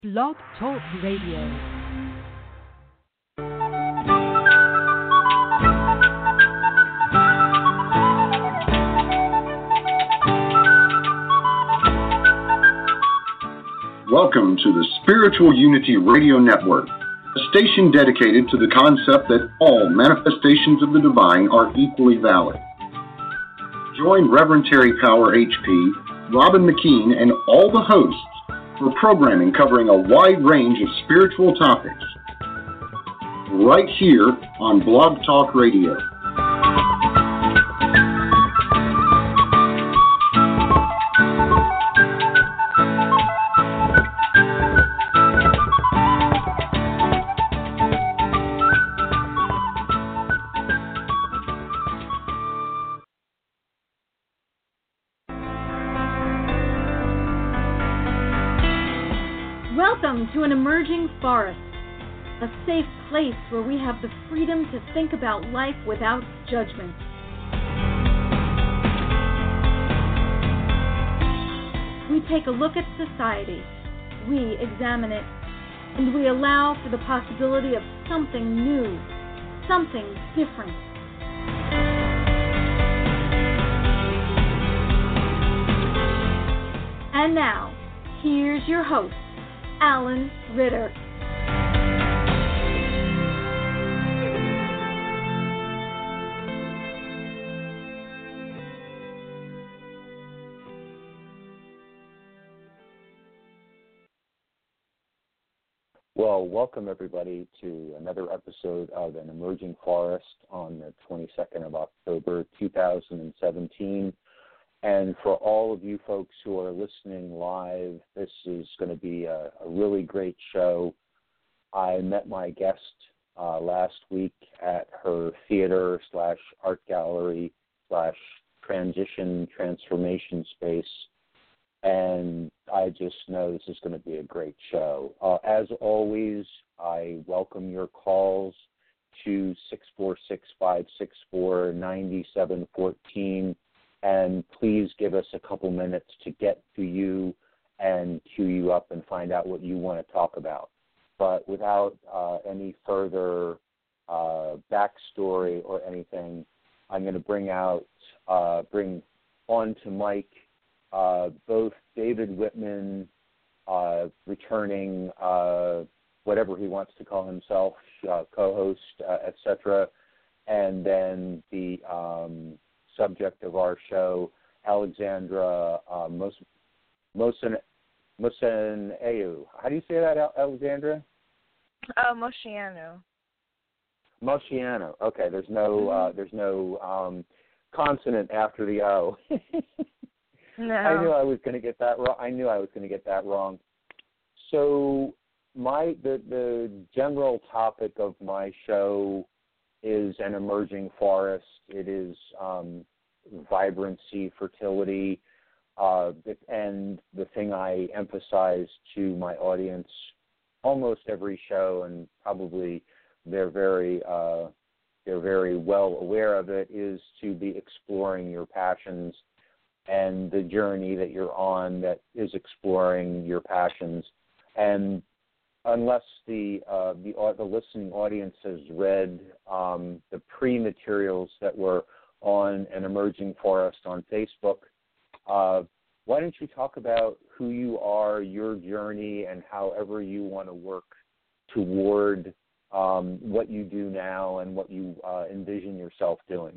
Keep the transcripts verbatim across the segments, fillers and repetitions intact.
Blog Talk Radio. Welcome to the Spiritual Unity Radio Network, a station dedicated to the concept that all manifestations of the divine are equally valid. Join Reverend Terry Power H P, Robin McKean, and all the hosts for programming covering a wide range of spiritual topics, right here on Blog Talk Radio. Welcome to an emerging forest, a safe place where we have the freedom to think about life without judgment. We take a look at society, we examine it, and we allow for the possibility of something new, something different. And now, here's your host, Alan Ritter. Well, welcome everybody to another episode of An Emerging Forest on the twenty-second of October, two thousand seventeen. And for all of you folks who are listening live, this is going to be a, a really great show. I met my guest uh, last week at her theater slash art gallery slash transition transformation space, and I just know this is going to be a great show. Uh, as always, I welcome your calls to six four six, five six four, nine seven one four. And please give us a couple minutes to get to you and queue you up and find out what you want to talk about. But without uh, any further uh, backstory or anything, I'm going to bring out, uh, bring on to Mike uh, both David Whitman, uh, returning uh, whatever he wants to call himself, uh, co-host, uh, et cetera, and then the um, subject of our show, Alexandra uh, Mos- Mosen Mosenaeu. How do you say that, Alexandra? Oh, Mosciano. Mosciano. Okay, there's no uh, there's no um, consonant after the O. No. I knew I was going to get that wrong. I knew I was going to get that wrong. So my the the general topic of my show is an emerging forest. It is um, vibrancy, fertility, uh, and the thing I emphasize to my audience almost every show, and probably they're very uh, they're very well aware of it, is to be exploring your passions and the journey that you're on that is exploring your passions. And unless the uh, the uh, the listening audience has read um, the pre-materials that were on An Emerging Forest on Facebook, uh, why don't you talk about who you are, your journey, and however you want to work toward um, what you do now and what you uh, envision yourself doing?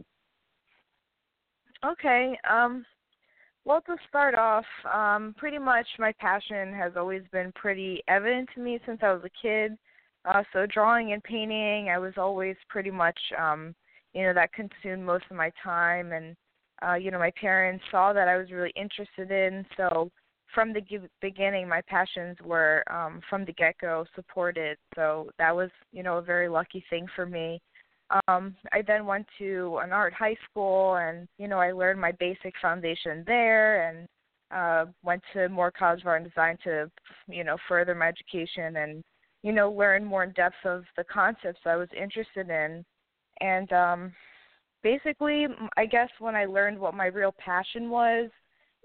Okay. Um, well, to start off, um, pretty much my passion has always been pretty evident to me since I was a kid. Uh, so drawing and painting, I was always pretty much, um, you know, that consumed most of my time. And, uh, you know, my parents saw that I was really interested in. So from the g- beginning, my passions were, um, from the get-go, supported. So that was, you know, a very lucky thing for me. Um, I then went to an art high school, and, you know, I learned my basic foundation there, and uh, went to Moore College of Art and Design to, you know, further my education and, you know, learn more in depth of the concepts I was interested in. And um, basically, I guess when I learned what my real passion was, was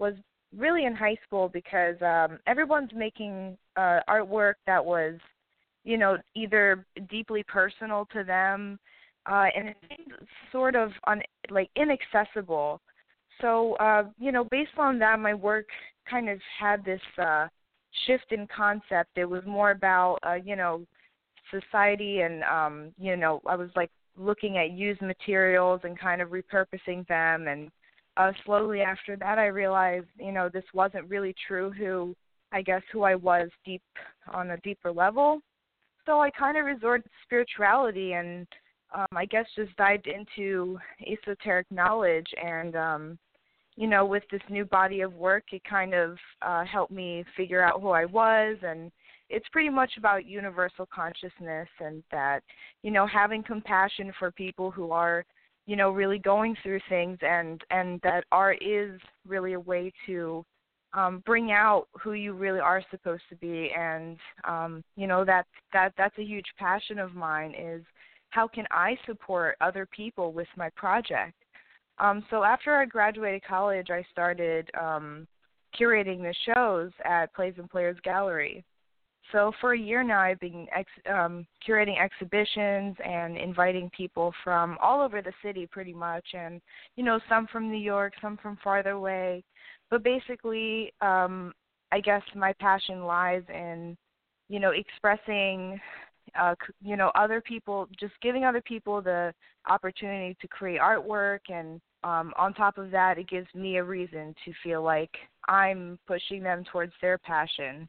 really in high school because um, everyone's making uh, artwork that was, you know, either deeply personal to them, uh, and it seemed sort of un- like inaccessible. So, uh, you know, based on that, my work kind of had this uh, shift in concept. It was more about, uh, you know, society and, um, you know, I was like looking at used materials and kind of repurposing them. And uh, slowly after that, I realized, you know, this wasn't really true who, I guess, who I was deep on a deeper level. So I kind of resorted to spirituality and um, I guess just dived into esoteric knowledge. And, um, you know, with this new body of work, it kind of uh, helped me figure out who I was. And it's pretty much about universal consciousness and that, you know, having compassion for people who are, you know, really going through things and, and that art is really a way to Um, bring out who you really are supposed to be, and um, you know that that that's a huge passion of mine. Is how can I support other people with my project? Um, so after I graduated college, I started um, curating the shows at Plays and Players Gallery. So for a year now, I've been ex- um, curating exhibitions and inviting people from all over the city, pretty much, and you know some from New York, some from farther away. But basically, um, I guess my passion lies in, you know, expressing, uh, you know, other people, just giving other people the opportunity to create artwork. And um, on top of that, it gives me a reason to feel like I'm pushing them towards their passion.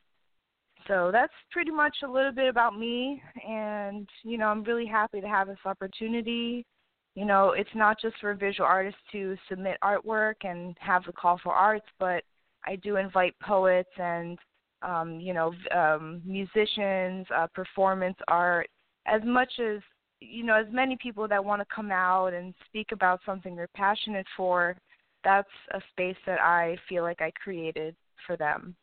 So that's pretty much a little bit about me. And, you know, I'm really happy to have this opportunity. You know, it's not just for visual artists to submit artwork and have the call for arts, but I do invite poets and, um, you know, um, musicians, uh, performance art, as much as, you know, as many people that want to come out and speak about something they're passionate for. That's a space that I feel like I created for them.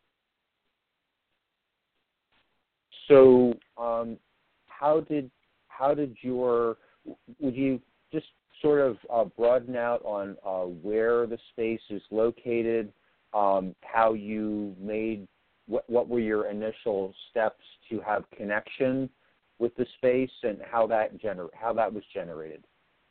So, um, how did how did your would you just sort of uh, broaden out on uh, where the space is located, um, how you made, what, what were your initial steps to have connection with the space, and how that gener- how that was generated?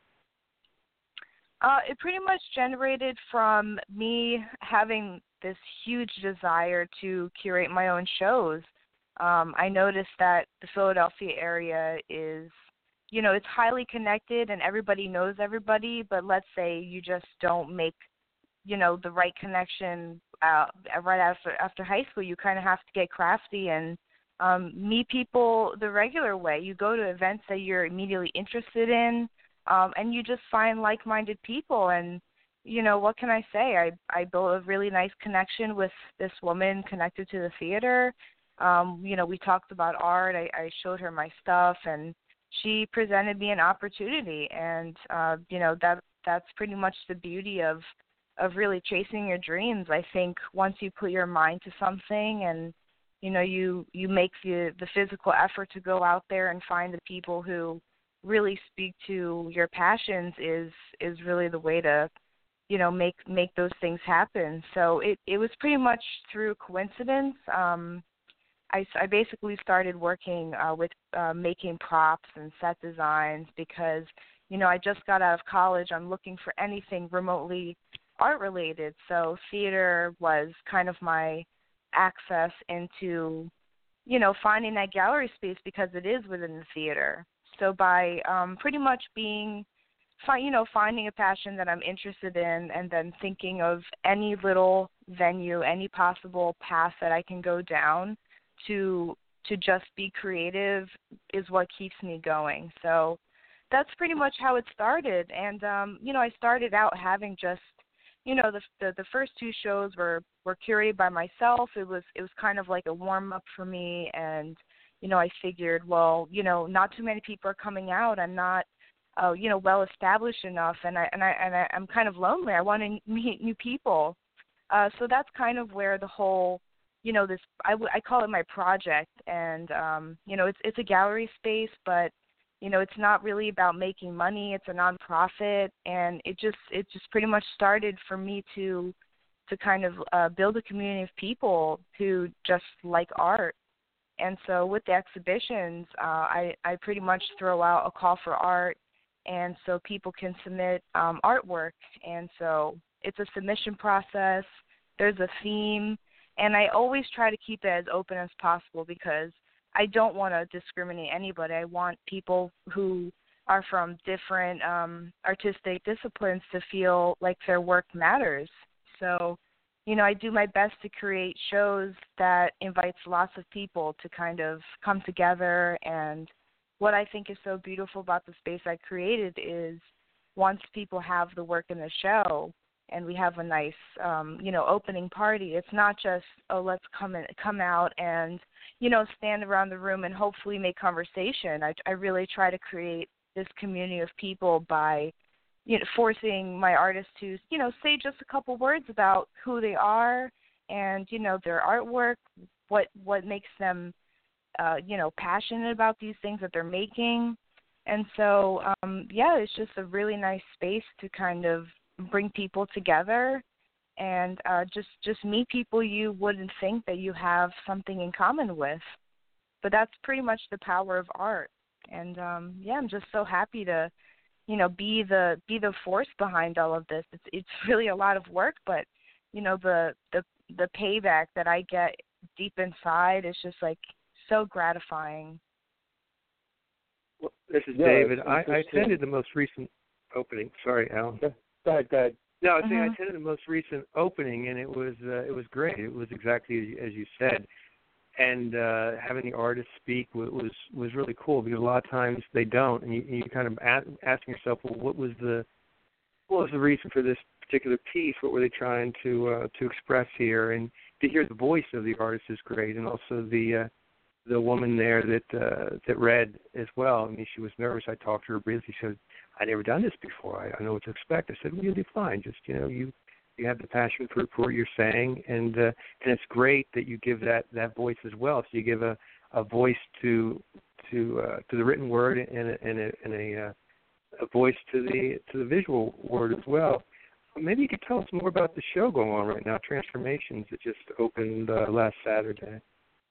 Uh, it pretty much generated from me having this huge desire to curate my own shows. Um, I noticed that the Philadelphia area is, you know, it's highly connected and everybody knows everybody, but let's say you just don't make, you know, the right connection uh, right after after high school. You kind of have to get crafty and um, meet people the regular way. You go to events that you're immediately interested in, um, and you just find like-minded people. And, you know, what can I say? I, I built a really nice connection with this woman connected to the theater. Um, you know, we talked about art. I, I showed her my stuff, and she presented me an opportunity. And, uh, you know, that that's pretty much the beauty of, of really chasing your dreams. I think once you put your mind to something and, you know, you, you make the, the physical effort to go out there and find the people who really speak to your passions is, is really the way to, you know, make, make those things happen. So it, it was pretty much through coincidence. Um, I, I basically started working uh, with uh, making props and set designs because, you know, I just got out of college. I'm looking for anything remotely art-related. So theater was kind of my access into, you know, finding that gallery space because it is within the theater. So by um, pretty much being, fi- you know, finding a passion that I'm interested in and then thinking of any little venue, any possible path that I can go down, to to just be creative is what keeps me going. So that's pretty much how it started. And, um, you know, I started out having just, you know, the, the the first two shows were, were curated by myself. It was it was kind of like a warm-up for me. And, you know, I figured, well, you know, not too many people are coming out. I'm not, uh, you know, well-established enough. And, I, and, I, and I, I'm kind of lonely. I want to meet new people. Uh, so that's kind of where the whole, you know, this, I, w- I call it my project, and, um, you know, it's it's a gallery space, but, you know, it's not really about making money. It's a nonprofit, and it just, it just pretty much started for me to to kind of uh, build a community of people who just like art. And so with the exhibitions, uh, I, I pretty much throw out a call for art, and so people can submit um, artwork. And so it's a submission process. There's a theme, and I always try to keep it as open as possible because I don't want to discriminate anybody. I want people who are from different um, artistic disciplines to feel like their work matters. So, you know, I do my best to create shows that invites lots of people to kind of come together. And what I think is so beautiful about the space I created is once people have the work in the show and we have a nice, um, you know, opening party, it's not just, oh, let's come in, come out and, you know, stand around the room and hopefully make conversation. I, I really try to create this community of people by, you know, forcing my artists to, you know, say just a couple words about who they are and, you know, their artwork, what what makes them, uh, you know, passionate about these things that they're making. And so, um, yeah, it's just a really nice space to kind of bring people together and uh, just, just meet people you wouldn't think that you have something in common with. But that's pretty much the power of art. And, um, yeah, I'm just so happy to, you know, be the be the force behind all of this. It's it's really a lot of work, but, you know, the the the payback that I get deep inside is just, like, so gratifying. Well, this is yeah, David. I, I attended the most recent opening. Sorry, Alan. Go ahead, go ahead. No, I was saying Mm-hmm. I attended the most recent opening, and it was uh, it was great. It was exactly as you said. And uh, having the artists speak was, was was really cool because a lot of times they don't, and you, you kind of ask, asking yourself, well, what was the what was the reason for this particular piece? What were they trying to uh, to express here? And to hear the voice of the artist is great, and also the uh, the woman there that uh, that read as well. I mean, she was nervous. I talked to her briefly. She said, "I'd never done this before. I, I know what to expect." I said, "Well, you'll be fine. Just you know, you." You have the passion for, for what you're saying, and uh, and it's great that you give that, that voice as well. So you give a, a voice to to uh, to the written word and a, and a, and a, uh, a voice to the to the visual word as well. Maybe you could tell us more about the show going on right now, Transformations, that just opened uh, last Saturday.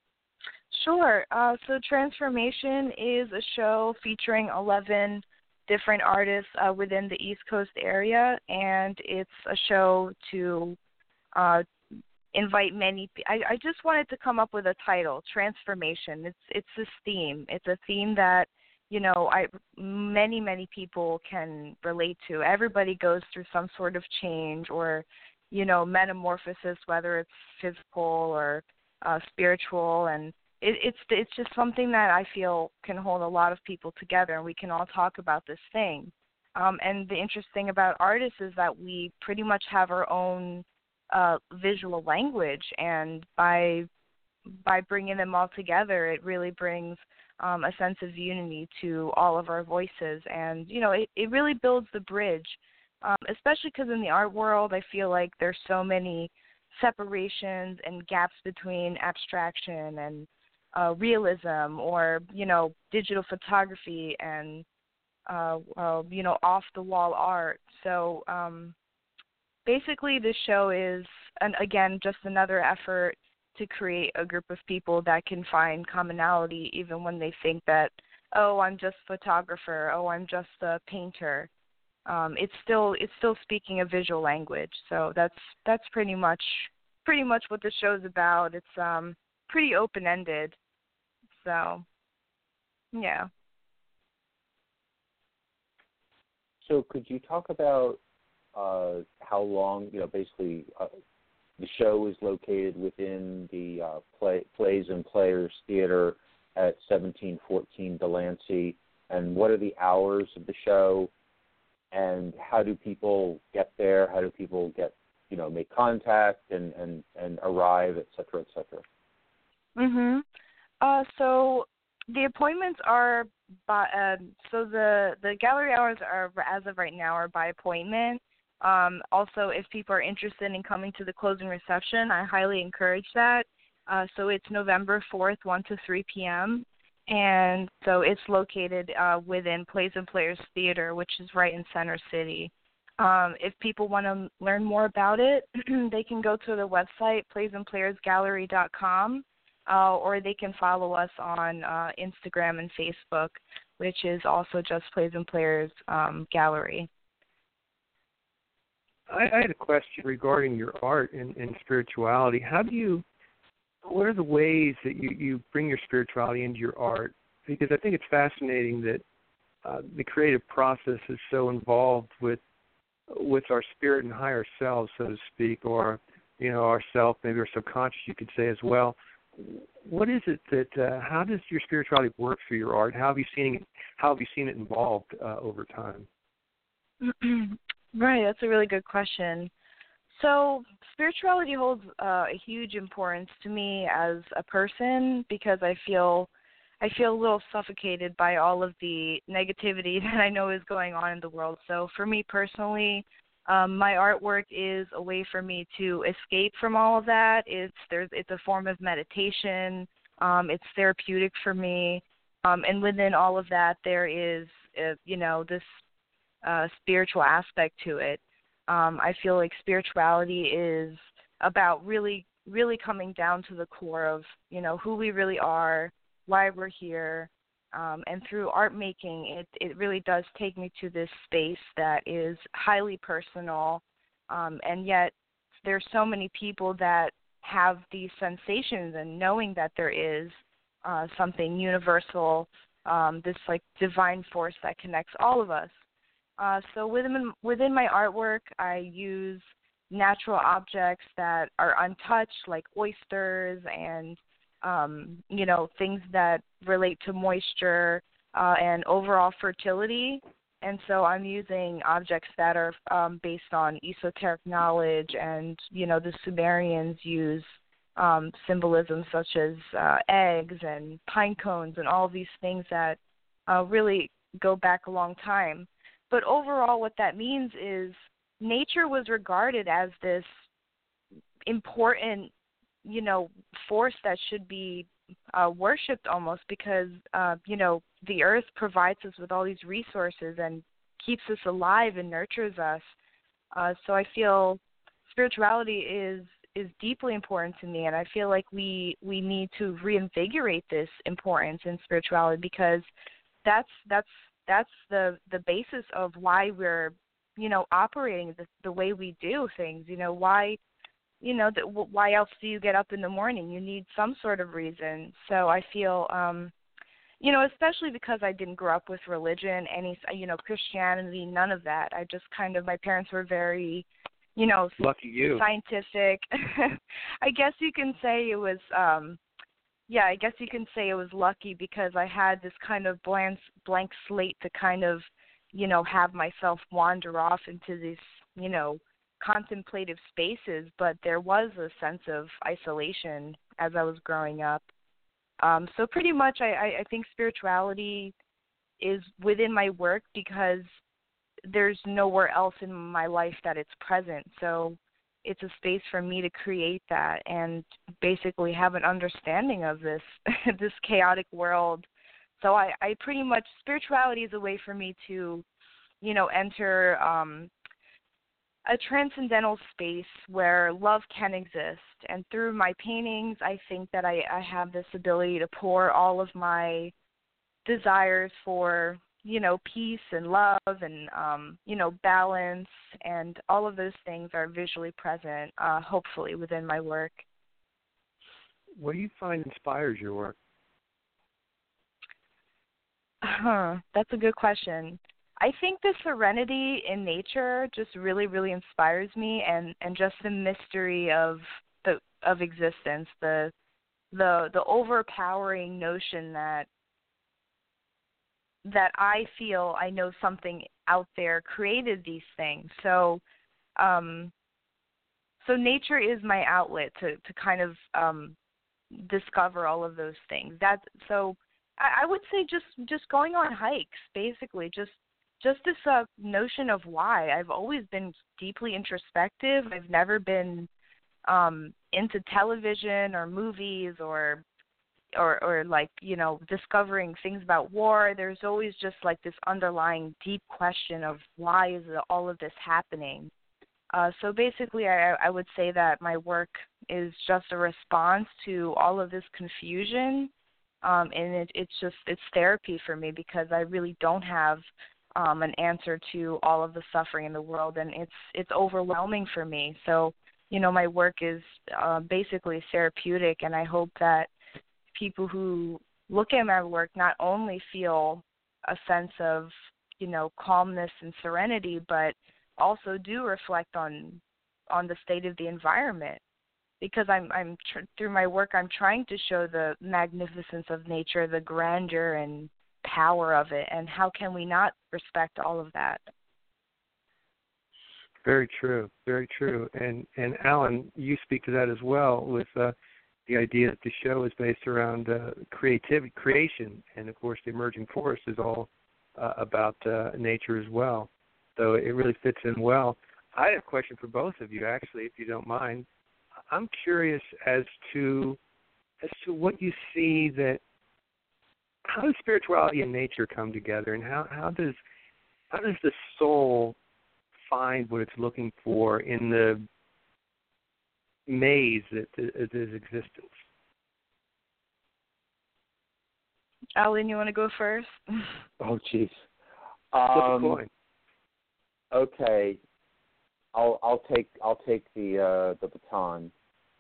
Sure. Uh, so Transformation is a show featuring eleven different artists uh, within the East Coast area, and it's a show to uh, invite many. I, I just wanted to come up with a title, Transformation. It's it's this theme. It's a theme that you know I many many people can relate to. Everybody goes through some sort of change or you know metamorphosis, whether it's physical or uh, spiritual, and It, it's it's just something that I feel can hold a lot of people together, and we can all talk about this thing. Um, and the interesting thing about artists is that we pretty much have our own uh, visual language, and by by bringing them all together, it really brings um, a sense of unity to all of our voices, and you know, it, it really builds the bridge, um, especially because in the art world, I feel like there's so many separations and gaps between abstraction and Uh, realism or, you know, digital photography and, uh, uh, you know, off-the-wall art. So um, basically this show is, an, again, just another effort to create a group of people that can find commonality even when they think that, oh, I'm just a photographer, oh, I'm just a painter. Um, it's still it's still speaking a visual language. So that's that's pretty much pretty much what the show's about. It's um pretty open-ended. So, yeah. So could you talk about uh, how long, you know, basically uh, the show is located within the uh, play, Plays and Players Theater at seventeen fourteen Delancey, and what are the hours of the show, and how do people get there? How do people get, you know, make contact and, and, and arrive, et cetera, et cetera? Mm-hmm. Uh, so the appointments are by, uh, so the, the gallery hours are, as of right now, are by appointment. Um, also, if people are interested in coming to the closing reception, I highly encourage that. Uh, so it's November fourth, one to three p.m., and so it's located uh, within Plays and Players Theater, which is right in Center City. Um, if people want to learn more about it, they can go to the website, plays and players gallery dot com, uh, or they can follow us on uh, Instagram and Facebook, which is also just Plays and Players um, Gallery. I, I had a question regarding your art and, and spirituality. How do you, what are the ways that you, you bring your spirituality into your art? Because I think it's fascinating that uh, the creative process is so involved with with our spirit and higher selves, so to speak, or, you know, our self, maybe our subconscious, you could say as well. What is it that, uh, how does your spirituality work through your art? How have you seen it, how have you seen it involved uh, over time? Right, that's a really good question. So spirituality holds uh, a huge importance to me as a person because I feel I feel a little suffocated by all of the negativity that I know is going on in the world. So for me personally, um, my artwork is a way for me to escape from all of that. It's there's it's a form of meditation. Um, it's therapeutic for me, um, and within all of that, there is uh, you know this uh, spiritual aspect to it. Um, I feel like spirituality is about really, really coming down to the core of you know who we really are, why we're here, um, and through art making, it, it really does take me to this space that is highly personal, um, and yet there's so many people that have these sensations and knowing that there is uh, something universal, um, this like divine force that connects all of us. Uh, so within within my artwork, I use natural objects that are untouched, like oysters and Um, you know, things that relate to moisture uh, and overall fertility. And so I'm using objects that are um, based on esoteric knowledge, and, you know, the Sumerians use um, symbolism such as uh, eggs and pine cones and all these things that uh, really go back a long time. But overall what that means is nature was regarded as this important you know, force that should be uh, worshipped almost because, uh, you know, the earth provides us with all these resources and keeps us alive and nurtures us. Uh, so I feel spirituality is is deeply important to me, and I feel like we we need to reinvigorate this importance in spirituality because that's that's that's the the basis of why we're, you know, operating the, the way we do things. You know, why. You know, that, why else do you get up in the morning? You need some sort of reason. So I feel, um, you know, especially because I didn't grow up with religion, any, you know, Christianity, none of that. I just kind of, my parents were very, you know, lucky you. Scientific. I guess you can say it was, um, yeah, I guess you can say it was lucky because I had this kind of blank, blank slate to kind of, you know, have myself wander off into this, you know, contemplative spaces, but there was a sense of isolation as I was growing up. Um, so pretty much I, I think spirituality is within my work because there's nowhere else in my life that it's present. So it's a space for me to create that and basically have an understanding of this this chaotic world. So I, I pretty much, spirituality is a way for me to, you know, enter um, a transcendental space where love can exist. And through my paintings, I think that I, I have this ability to pour all of my desires for, you know, peace and love and, um, you know, balance, and all of those things are visually present, uh, hopefully, within my work. What do you find inspires your work? Huh, that's a good question. I think the serenity in nature just really, really inspires me, and, and just the mystery of the of existence, the the the overpowering notion that that I feel I know something out there created these things. So, um, so nature is my outlet to to kind of um, discover all of those things. That so I, I would say just just going on hikes, basically, just. Just this uh, notion of why. I've always been deeply introspective. I've never been um, into television or movies or or, or like, you know, discovering things about war. There's always just like this underlying deep question of why is all of this happening? Uh, so basically, I, I would say that my work is just a response to all of this confusion, um, and it, it's just it's therapy for me because I really don't have um, an answer to all of the suffering in the world, and it's it's overwhelming for me. So, you know, my work is uh, basically therapeutic, and I hope that people who look at my work not only feel a sense of, you know, calmness and serenity, but also do reflect on on the state of the environment, because I'm I'm tr- through my work I'm trying to show the magnificence of nature, the grandeur and power of it, and how can we not respect all of that? Very true, very true. And and Alan, you speak to that as well with uh, the idea that the show is based around uh, creativity, creation, and of course the emerging forest is all uh, about uh, nature as well. So it really fits in well. I have a question for both of you, actually, if you don't mind. I'm curious as to as to what you see that how does spirituality and nature come together, and how, how does how does the soul find what it's looking for in the maze that is existence? Alan, you want to go first? Oh, jeez. Flip Um, a coin. Okay, I'll I'll take I'll take the uh, the baton.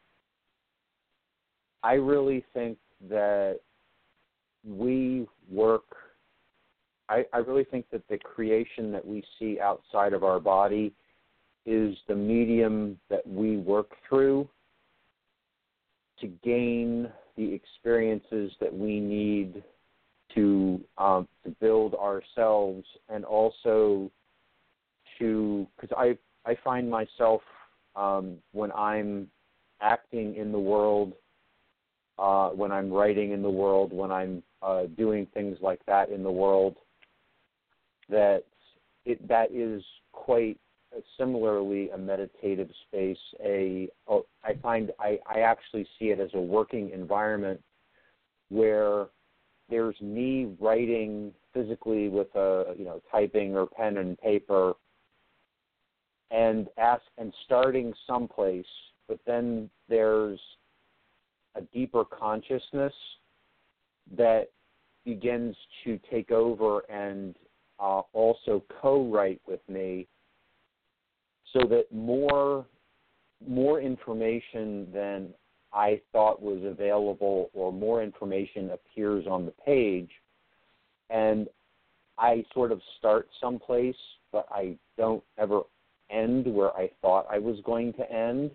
I really think that we work. I, I really think that the creation that we see outside of our body is the medium that we work through to gain the experiences that we need to um, to build ourselves, and also to, because I I find myself um, when I'm acting in the world, uh, when I'm writing in the world, when I'm uh, doing things like that in the world, that it that is quite similarly a meditative space. A oh, I find I, I actually see it as a working environment where there's me writing physically with a you know typing or pen and paper, and ask and starting someplace, but then there's a deeper consciousness that begins to take over and uh, also co-write with me, so that more more information than I thought was available, or more information appears on the page, and I sort of start someplace, but I don't ever end where I thought I was going to end.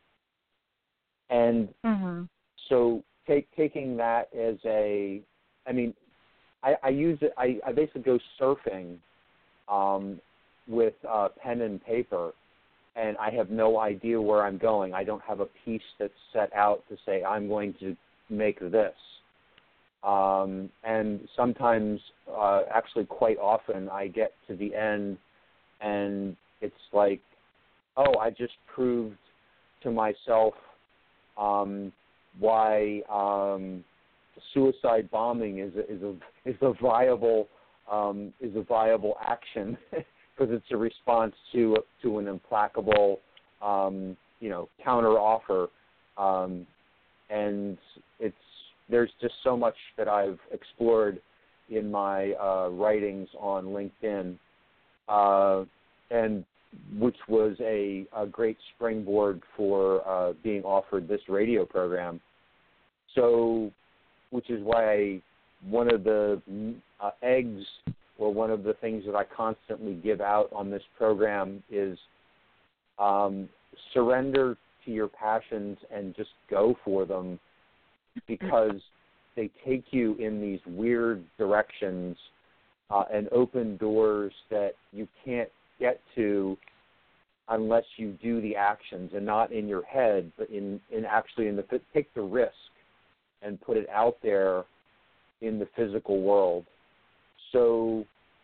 And Mm-hmm. so take, taking that as a, I mean, I, I use it, I, I basically go surfing um, with uh, pen and paper, and I have no idea where I'm going. I don't have a piece that's set out to say I'm going to make this. Um, and sometimes, uh, actually quite often, I get to the end and it's like, oh, I just proved to myself um, why um, suicide bombing is a, is a is a viable um, is a viable action, because it's a response to to an implacable um, you know counter offer, um, and it's there's just so much that I've explored in my uh, writings on LinkedIn. Uh, and which was a, a great springboard for uh, being offered this radio program. So, which is why I, one of the uh, eggs, or one of the things that I constantly give out on this program is um, surrender to your passions and just go for them, because they take you in these weird directions uh, and open doors that you can't get to unless you do the actions, and not in your head, but in, in actually in the take the risk and put it out there in the physical world. So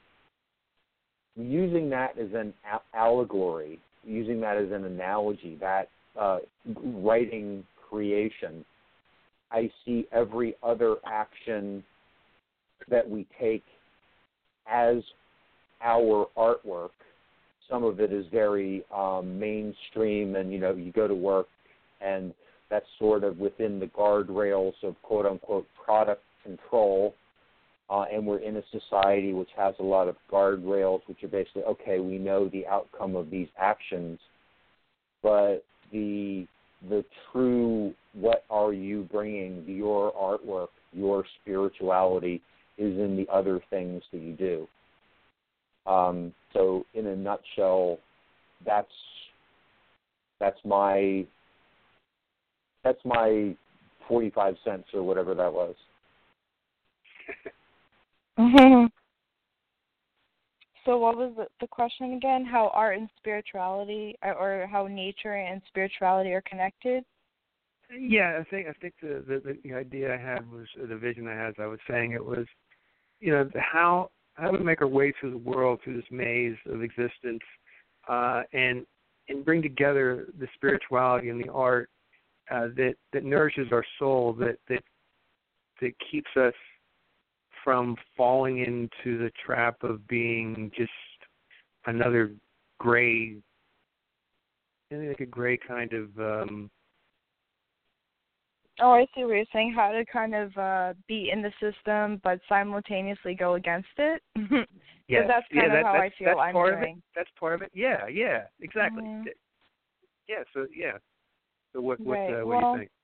using that as an allegory, using that as an analogy, that uh, writing creation, I see every other action that we take as our artwork. Some of it is very um, mainstream, and, you know, you go to work, and that's sort of within the guardrails of quote-unquote product control, uh, and we're in a society which has a lot of guardrails, which are basically, okay, we know the outcome of these actions, but the the true what are you bringing, your artwork, your spirituality, is in the other things that you do. Um, so in a nutshell, that's that's my that's my forty-five cents or whatever that was. So what was the, the question again? How art and spirituality, or how nature and spirituality are connected? Yeah, I think I think the, the the idea I had was, or the vision I had, as I was saying, it was, you know, how how do we make our way through the world, through this maze of existence, uh, and and bring together the spirituality and the art uh, that that nourishes our soul, that that that keeps us from falling into the trap of being just another gray, like a gray kind of. Um, Oh, I see what you're saying. How to kind of uh, be in the system, but simultaneously go against it. Yeah, that's kind yeah, of that, how that's, I feel that's I'm part doing. Of it. That's part of it. Yeah, yeah, exactly. Mm-hmm. Yeah, so yeah. So what what right. uh, what well, do you think?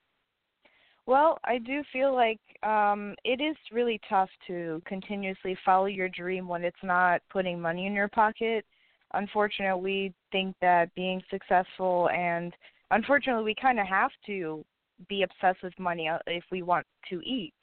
Well, I do feel like um, it is really tough to continuously follow your dream when it's not putting money in your pocket. Unfortunately, we think that being successful, and unfortunately, we kind of have to be obsessed with money if we want to eat.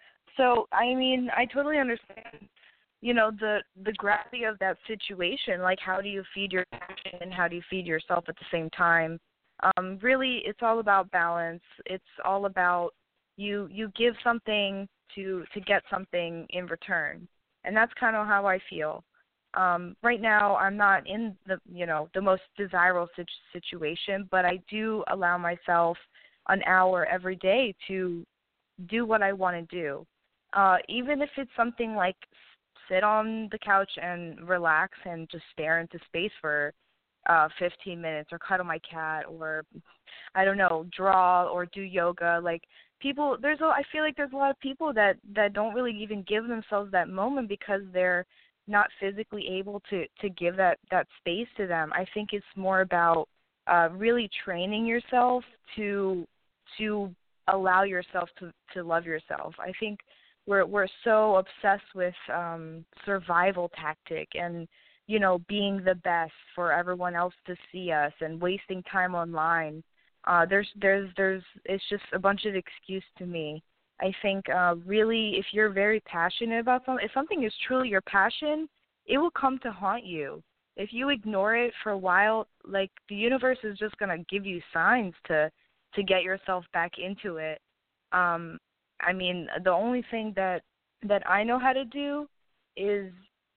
So, I mean, I totally understand, you know, the the gravity of that situation. Like, how do you feed your passion and how do you feed yourself at the same time? Um, really, it's all about balance. It's all about you you give something to to get something in return, and that's kind of how I feel. Um, right now, I'm not in the you know the most desirable situation, but I do allow myself an hour every day to do what I want to do. Uh, even if it's something like sit on the couch and relax and just stare into space for uh, fifteen minutes, or cuddle my cat, or I don't know, draw or do yoga. Like people, there's a, I feel like there's a lot of people that, that don't really even give themselves that moment because they're not physically able to, to give that, that space to them. I think it's more about uh, really training yourself to to allow yourself to, to love yourself. I think we're we're so obsessed with um, survival tactic and, you know, being the best for everyone else to see us and wasting time online. Uh, there's there's there's it's just a bunch of excuse to me. I think uh, really, if you're very passionate about something, if something is truly your passion, it will come to haunt you. If you ignore it for a while, like the universe is just gonna give you signs to to get yourself back into it. Um, I mean, the only thing that that I know how to do is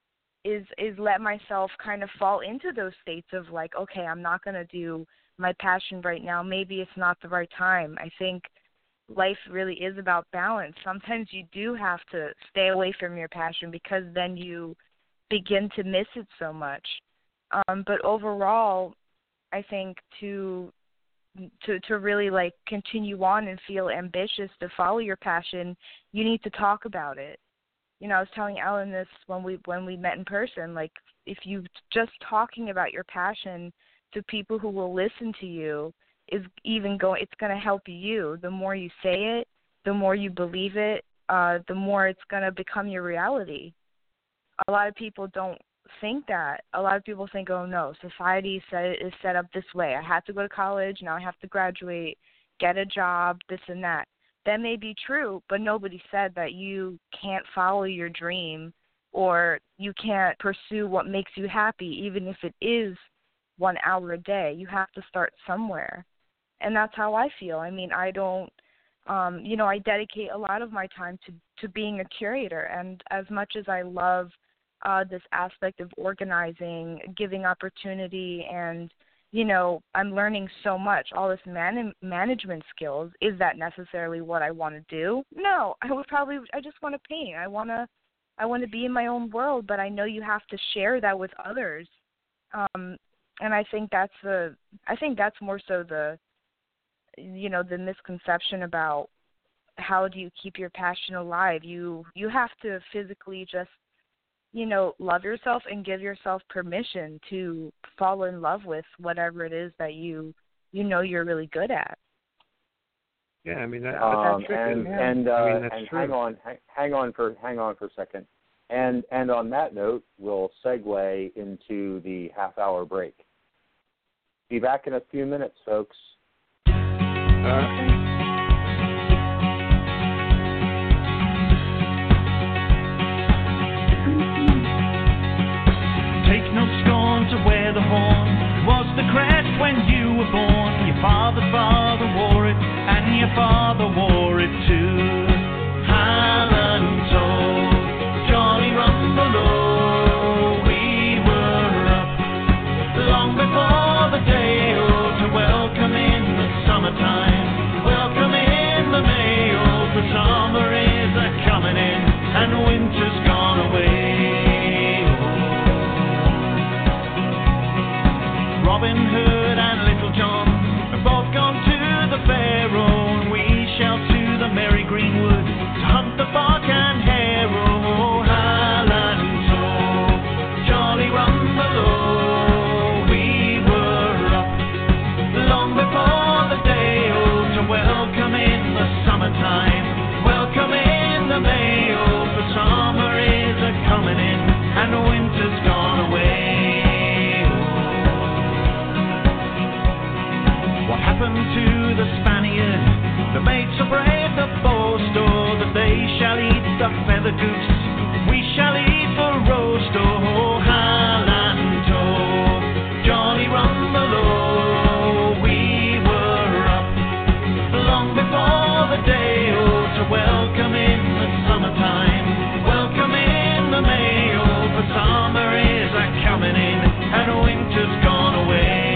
is is let myself kind of fall into those states of like, okay, I'm not going to do my passion right now. Maybe it's not the right time. I think life really is about balance. Sometimes you do have to stay away from your passion because then you begin to miss it so much. Um, but overall, I think to to to really like continue on and feel ambitious to follow your passion, you need to talk about it. You know, I was telling Ellen this when we when we met in person. Like, if you just talking about your passion to people who will listen to you is even going, it's going to help you. The more you say it, the more you believe it, uh, the more it's going to become your reality. A lot of people don't think that. A lot of people think, oh no, society set, is set up this way. I have to go to college, now I have to graduate, get a job, this and that. That may be true, but nobody said that you can't follow your dream or you can't pursue what makes you happy, even if it is one hour a day. You have to start somewhere. And that's how I feel. I mean, I don't, um, you know, I dedicate a lot of my time to, to being a curator. And as much as I love uh, this aspect of organizing, giving opportunity, and, you know, I'm learning so much, all this man- management skills. Is that necessarily what I want to do? No, I would probably, I just want to paint. I want to, I want to be in my own world, but I know you have to share that with others. Um, and I think that's the, I think that's more so the, you know, the misconception about how do you keep your passion alive. You, you have to physically just, you know, love yourself and give yourself permission to fall in love with whatever it is that you, you know, you're really good at. Yeah, I mean that, um, that's and yeah. and, uh, I mean, that's and true. hang on, hang, hang on for hang on for a second, and and on that note, we'll segue into the half hour break. Be back in a few minutes, folks. Uh, Take no scorn to wear the horn. It was the crest when you were born. Your father's father wore it, and your father wore it too. Highland told Johnny Rumbelow we were up long before the day oh, to welcome in the summertime, welcome in the May oh, the summer is a coming in, and winter's gone away. Robin Hood and Little John have both gone to the fair, oh, and we shall to the merry greenwood to hunt the bark and hare, oh, Highland told Jolly Rumbelow we were up long before the day, oh, to welcome in the summertime, welcome in the May, oh, for summer is a coming in, and winter's gone away. What happened to the Spaniard? The mates so brave, the boast, oh, that they shall eat the feather goose. We shall eat the roast, oh, Highland told Johnny Rumbelow we were up long before the day, oh, to welcome in the summertime, welcome in the May, oh, for summer is a coming in, and winter's gone away.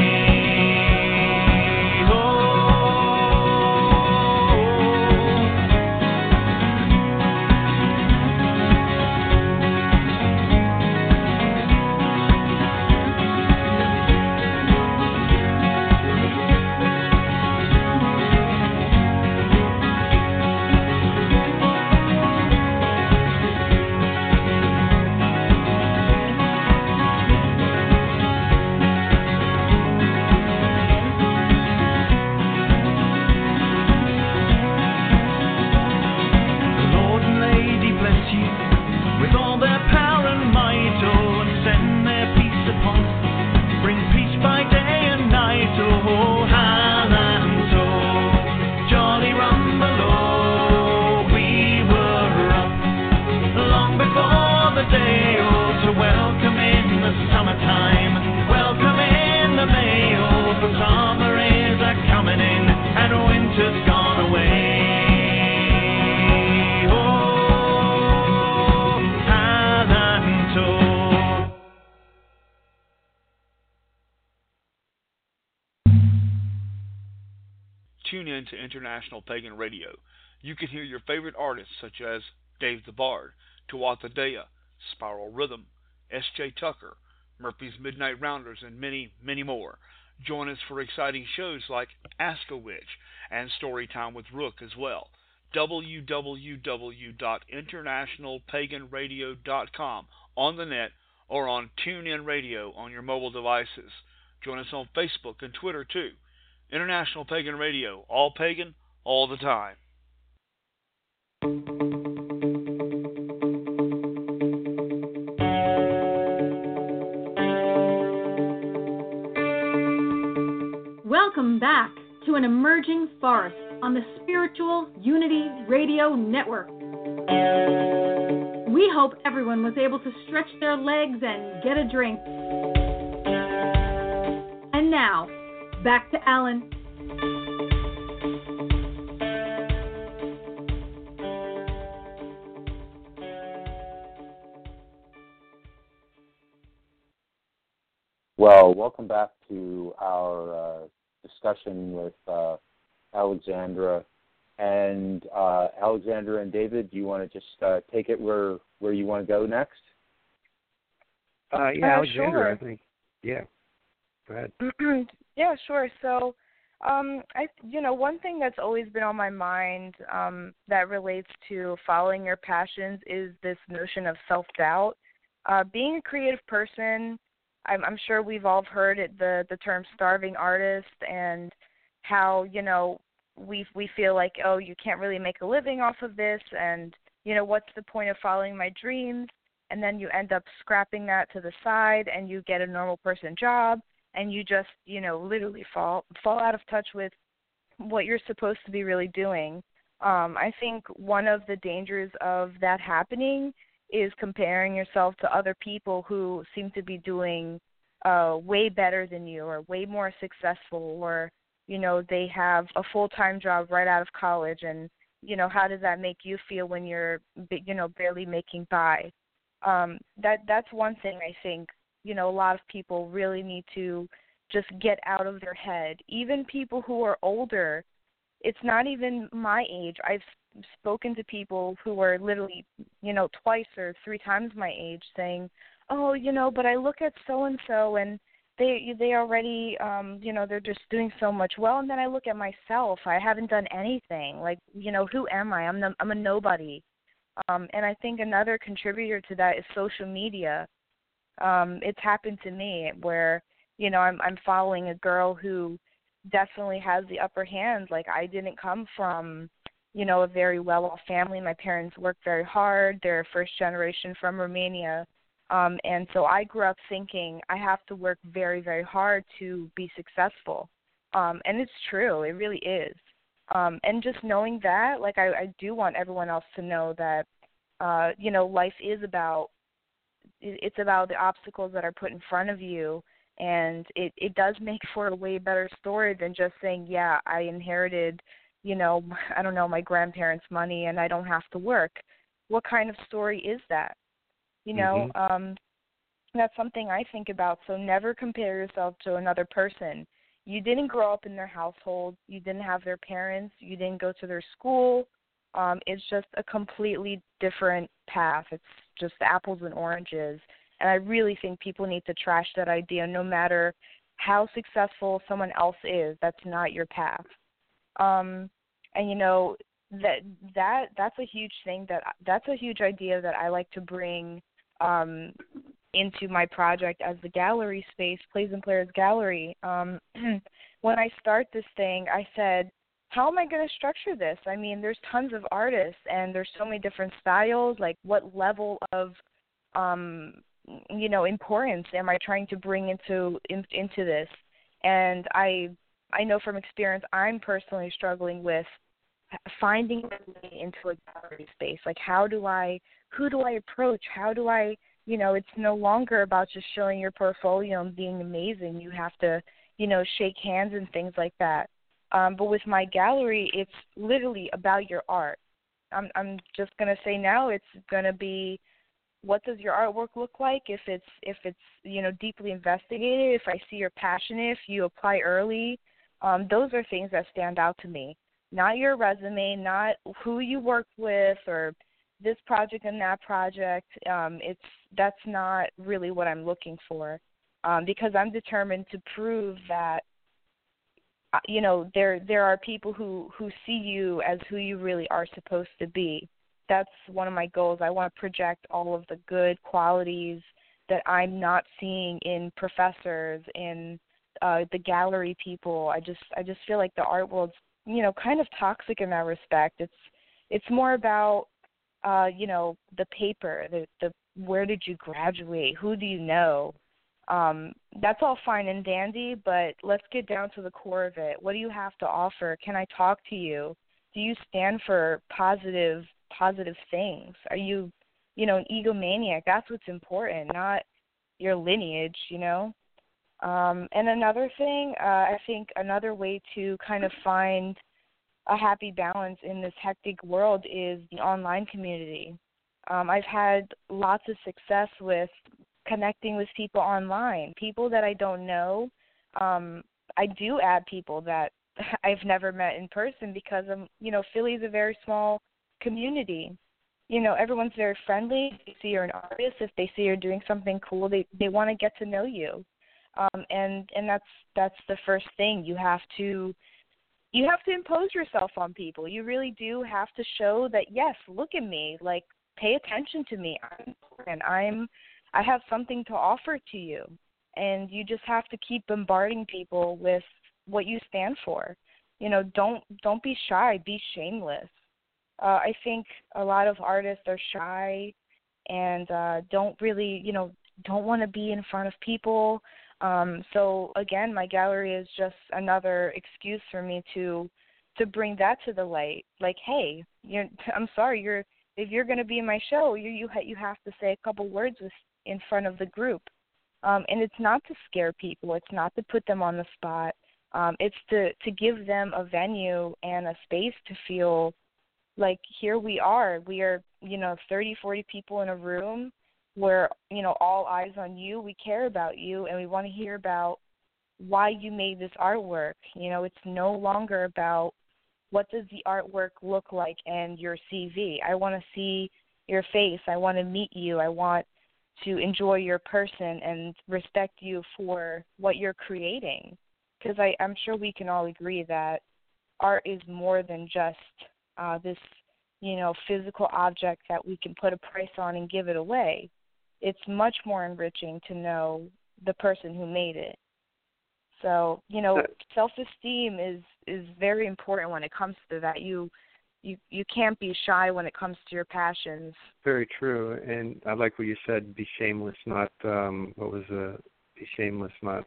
Tune in to International Pagan Radio. You can hear your favorite artists such as Dave the Bard, Tuatha Dea, Spiral Rhythm, S J Tucker, Murphy's Midnight Rounders, and many, many more. Join us for exciting shows like Ask a Witch and Storytime with Rook as well. w w w dot international pagan radio dot com on the net or on TuneIn Radio on your mobile devices. Join us on Facebook and Twitter too. International Pagan Radio, all pagan, all the time. Welcome back to An Emerging Forest on the Spiritual Unity Radio Network. We hope everyone was able to stretch their legs and get a drink. And now, back to Alan. Well, welcome back to our uh, discussion with uh, Alexandra. And uh, Alexandra and David, do you want to just uh, take it where, where you want to go next? Uh, yeah, Uh, Alexandra, sure. I think. Yeah. Go ahead. Yeah, sure. So, um, I, you know, one thing that's always been on my mind um, that relates to following your passions is this notion of self-doubt. Uh, being a creative person, I'm, I'm sure we've all heard it, the the term starving artist, and how, you know, we we feel like, oh, you can't really make a living off of this, and, you know, what's the point of following my dreams? And then you end up scrapping that to the side, and you get a normal person job, and you just, you know, literally fall fall out of touch with what you're supposed to be really doing. Um, I think one of the dangers of that happening is comparing yourself to other people who seem to be doing uh, way better than you, or way more successful, or, you know, they have a full-time job right out of college, and, you know, how does that make you feel when you're, you know, barely making by? Um, that that's one thing I think, you know, a lot of people really need to just get out of their head. Even people who are older, it's not even my age. I've spoken to people who are literally, you know, twice or three times my age saying, oh, you know, but I look at so-and-so and they they already, um, you know, they're just doing so much well. And then I look at myself. I haven't done anything. Like, you know, who am I? I'm, the, I'm a nobody. Um, and I think another contributor to that is social media. Um, it's happened to me where, you know, I'm, I'm following a girl who definitely has the upper hand. Like, I didn't come from, you know, a very well-off family. My parents worked very hard. They're first generation from Romania. Um, and so I grew up thinking I have to work very, very hard to be successful. Um, and it's true. It really is. Um, and just knowing that, like, I, I do want everyone else to know that, uh, you know, life is about, it's about the obstacles that are put in front of you. And it, it does make for a way better story than just saying, yeah, I inherited, you know, I don't know, my grandparents' money and I don't have to work. What kind of story is that? You know, mm-hmm. um, that's something I think about. So never compare yourself to another person. You didn't grow up in their household. You didn't have their parents. You didn't go to their school. Um, it's just a completely different path. It's just apples and oranges. And I really think people need to trash that idea. No matter how successful someone else is, that's not your path. Um, and, you know, that that that's a huge thing. That that's a huge idea that I like to bring um, into my project as the gallery space, Plays and Players Gallery. Um, when I start this thing, I said, how am I going to structure this? I mean, there's tons of artists, and there's so many different styles. Like, what level of, um, you know, importance am I trying to bring into in, into this? And I I know from experience, I'm personally struggling with finding my way into a gallery space. Like, how do I, who do I approach? How do I, you know, it's no longer about just showing your portfolio and being amazing. You have to, you know, shake hands and things like that. Um, but with my gallery, it's literally about your art. I'm, I'm just going to say now it's going to be, what does your artwork look like? If it's, if it's, you know, deeply investigated, if I see you're passionate, if you apply early, um, those are things that stand out to me. Not your resume, not who you worked with or this project and that project. Um, it's that's not really what I'm looking for, um, because I'm determined to prove that, you know, there there are people who, who see you as who you really are supposed to be. That's one of my goals. I want to project all of the good qualities that I'm not seeing in professors, in uh, the gallery people. I just I just feel like the art world's, you know, kind of toxic in that respect. It's it's more about, uh, you know, the paper, the, the where did you graduate, who do you know? Um, that's all fine and dandy, but let's get down to the core of it. What do you have to offer? Can I talk to you? Do you stand for positive positive things? Are you, you know, an egomaniac? That's what's important, not your lineage, you know? Um, and another thing, uh, I think another way to kind of find a happy balance in this hectic world is the online community. Um, I've had lots of success with connecting with people online, people that I don't know. Um, I do add people that I've never met in person because, I'm, you know, Philly is a very small community. You know, everyone's very friendly. If they see you're an artist, if they see you're doing something cool, they, they want to get to know you. Um, and and that's that's the first thing. You have to you have to impose yourself on people. You really do have to show that, yes, look at me, like, pay attention to me. I'm important. I'm I have something to offer to you. And you just have to keep bombarding people with what you stand for. You know, don't don't be shy, be shameless. Uh, I think a lot of artists are shy and uh, don't really, you know, don't want to be in front of people. Um, so again, my gallery is just another excuse for me to to bring that to the light. Like, hey, you're, I'm sorry, you're if you're going to be in my show, you you ha- you have to say a couple words with, in front of the group. Um, and it's not to scare people. It's not to put them on the spot. Um, it's to, to give them a venue and a space to feel like, here we are. We are, you know, thirty, forty people in a room where, you know, all eyes on you. We care about you, and we want to hear about why you made this artwork. You know, it's no longer about what does the artwork look like and your C V. I want to see your face. I want to meet you. I want to enjoy your person and respect you for what you're creating. Because I'm sure we can all agree that art is more than just uh, this, you know, physical object that we can put a price on and give it away. It's much more enriching to know the person who made it. So, you know, self-esteem is, is very important when it comes to that. You You you can't be shy when it comes to your passions. Very true, and I like what you said. Be shameless, not um. What was uh? Be shameless, not.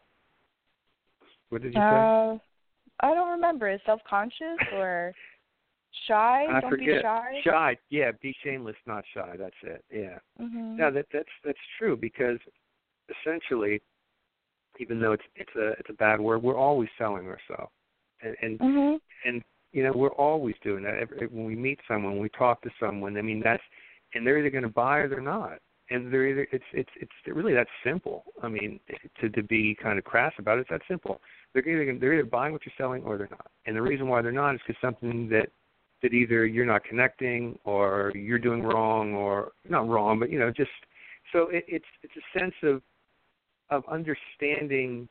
What did you uh, say? I don't remember. Is self-conscious or shy? I don't forget. be shy. Shy, yeah. Be shameless, not shy. That's it. Yeah. Mm-hmm. No, that that's that's true because essentially, even though it's it's a it's a bad word, we're always selling ourselves, and and, mm-hmm. and you know, we're always doing that. Every, when we meet someone, when we talk to someone, I mean, that's, and they're either going to buy or they're not. And they're either, it's, it's, it's really that simple. I mean, to, to be kind of crass about it, it's that simple. They're either, they're either buying what you're selling or they're not. And the reason why they're not is because something that, that either you're not connecting or you're doing wrong or, not wrong, but, you know, just, so it, it's, it's a sense of, of understanding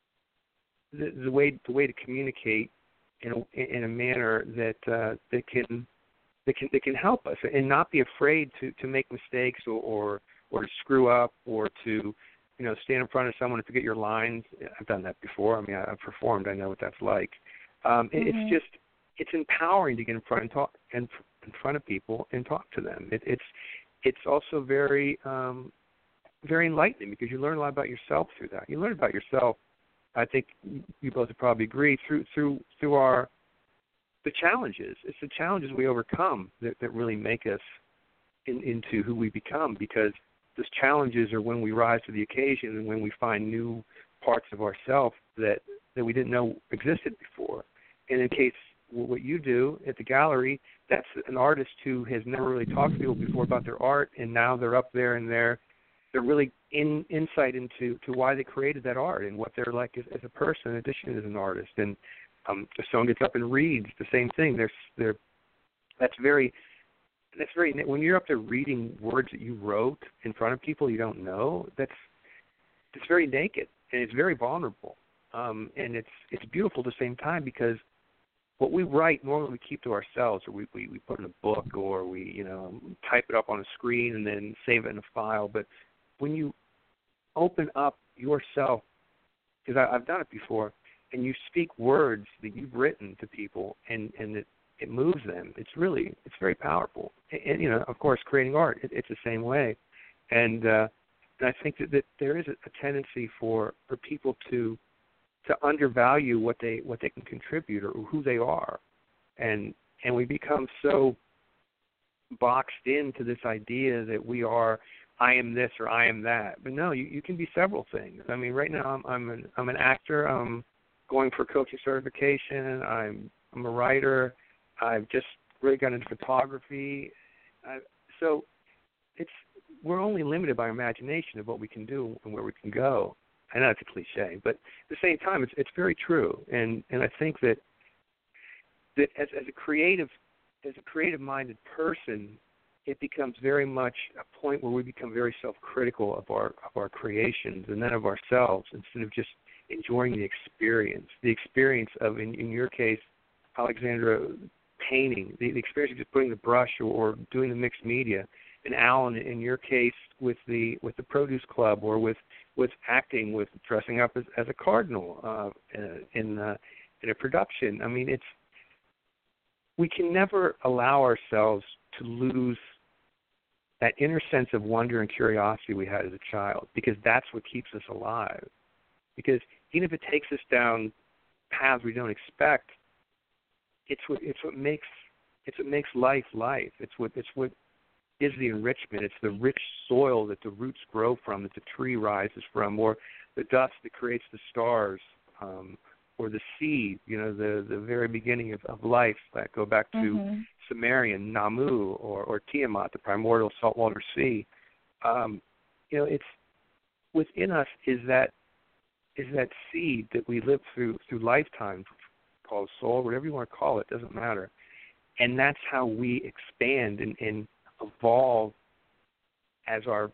the, the way, the way to communicate in a, in a manner that uh, that can that can that can help us, and not be afraid to, to make mistakes or, or or to screw up or to, you know, stand in front of someone and forget your lines. I've done that before. I mean, I've performed. I know what that's like. Um, mm-hmm. It's just it's empowering to get in front and talk and in front of people and talk to them. It, it's it's also very um, very enlightening because you learn a lot about yourself through that. You learn about yourself. I think you both would probably agree through through through our the challenges. It's the challenges we overcome that, that really make us in, into who we become. Because those challenges are when we rise to the occasion and when we find new parts of ourselves that that we didn't know existed before. And in case what you do at the gallery, that's an artist who has never really talked to people before about their art, and now they're up there and they're they're really in insight into to why they created that art and what they're like as, as a person in addition as an artist. And um, if someone gets up and reads the same thing, they're, they're, that's very, that's very, when you're up there reading words that you wrote in front of people you don't know, that's, it's very naked and it's very vulnerable. Um, and it's, it's beautiful at the same time because what we write normally we keep to ourselves, or we, we, we put in a book, or we, you know, type it up on a screen and then save it in a file. But when you open up yourself, because I've done it before, and you speak words that you've written to people, and, and it, it moves them, it's really, it's very powerful. And, and you know, of course, creating art, it, it's the same way. And, uh, and I think that, that there is a, a tendency for, for people to to undervalue what they what they can contribute or who they are, and and we become so boxed into this idea that we are, I am this or I am that. But no, you, you can be several things. I mean, right now I'm I'm an I'm an actor. I'm going for coaching certification. I'm I'm a writer. I've just really got into photography. I, so it's we're only limited by imagination of what we can do and where we can go. I know it's a cliche, but at the same time, it's it's very true. And and I think that that as as a creative as a creative-minded person, it becomes very much a point where we become very self-critical of our of our creations and then of ourselves, instead of just enjoying the experience. The experience of, in, in your case, Alexandra, painting, the, the experience of just putting the brush or, or doing the mixed media, and Alan, in your case, with the with the Produce Club, or with, with acting, with dressing up as, as a cardinal uh, in uh, in a production. I mean, it's we can never allow ourselves to lose that inner sense of wonder and curiosity we had as a child, because that's what keeps us alive. Because even if it takes us down paths we don't expect, it's what it's what makes it's what makes life life. It's what it's what is the enrichment. It's the rich soil that the roots grow from, that the tree rises from, or the dust that creates the stars, um, or the seed, you know, the, the very beginning of, of life that go back to mm-hmm. Sumerian, Namu, or, or Tiamat, the primordial saltwater sea. Um, you know, it's within us is that is that seed that we live through through lifetime, called soul, whatever you want to call it, doesn't matter. And that's how we expand and, and evolve as our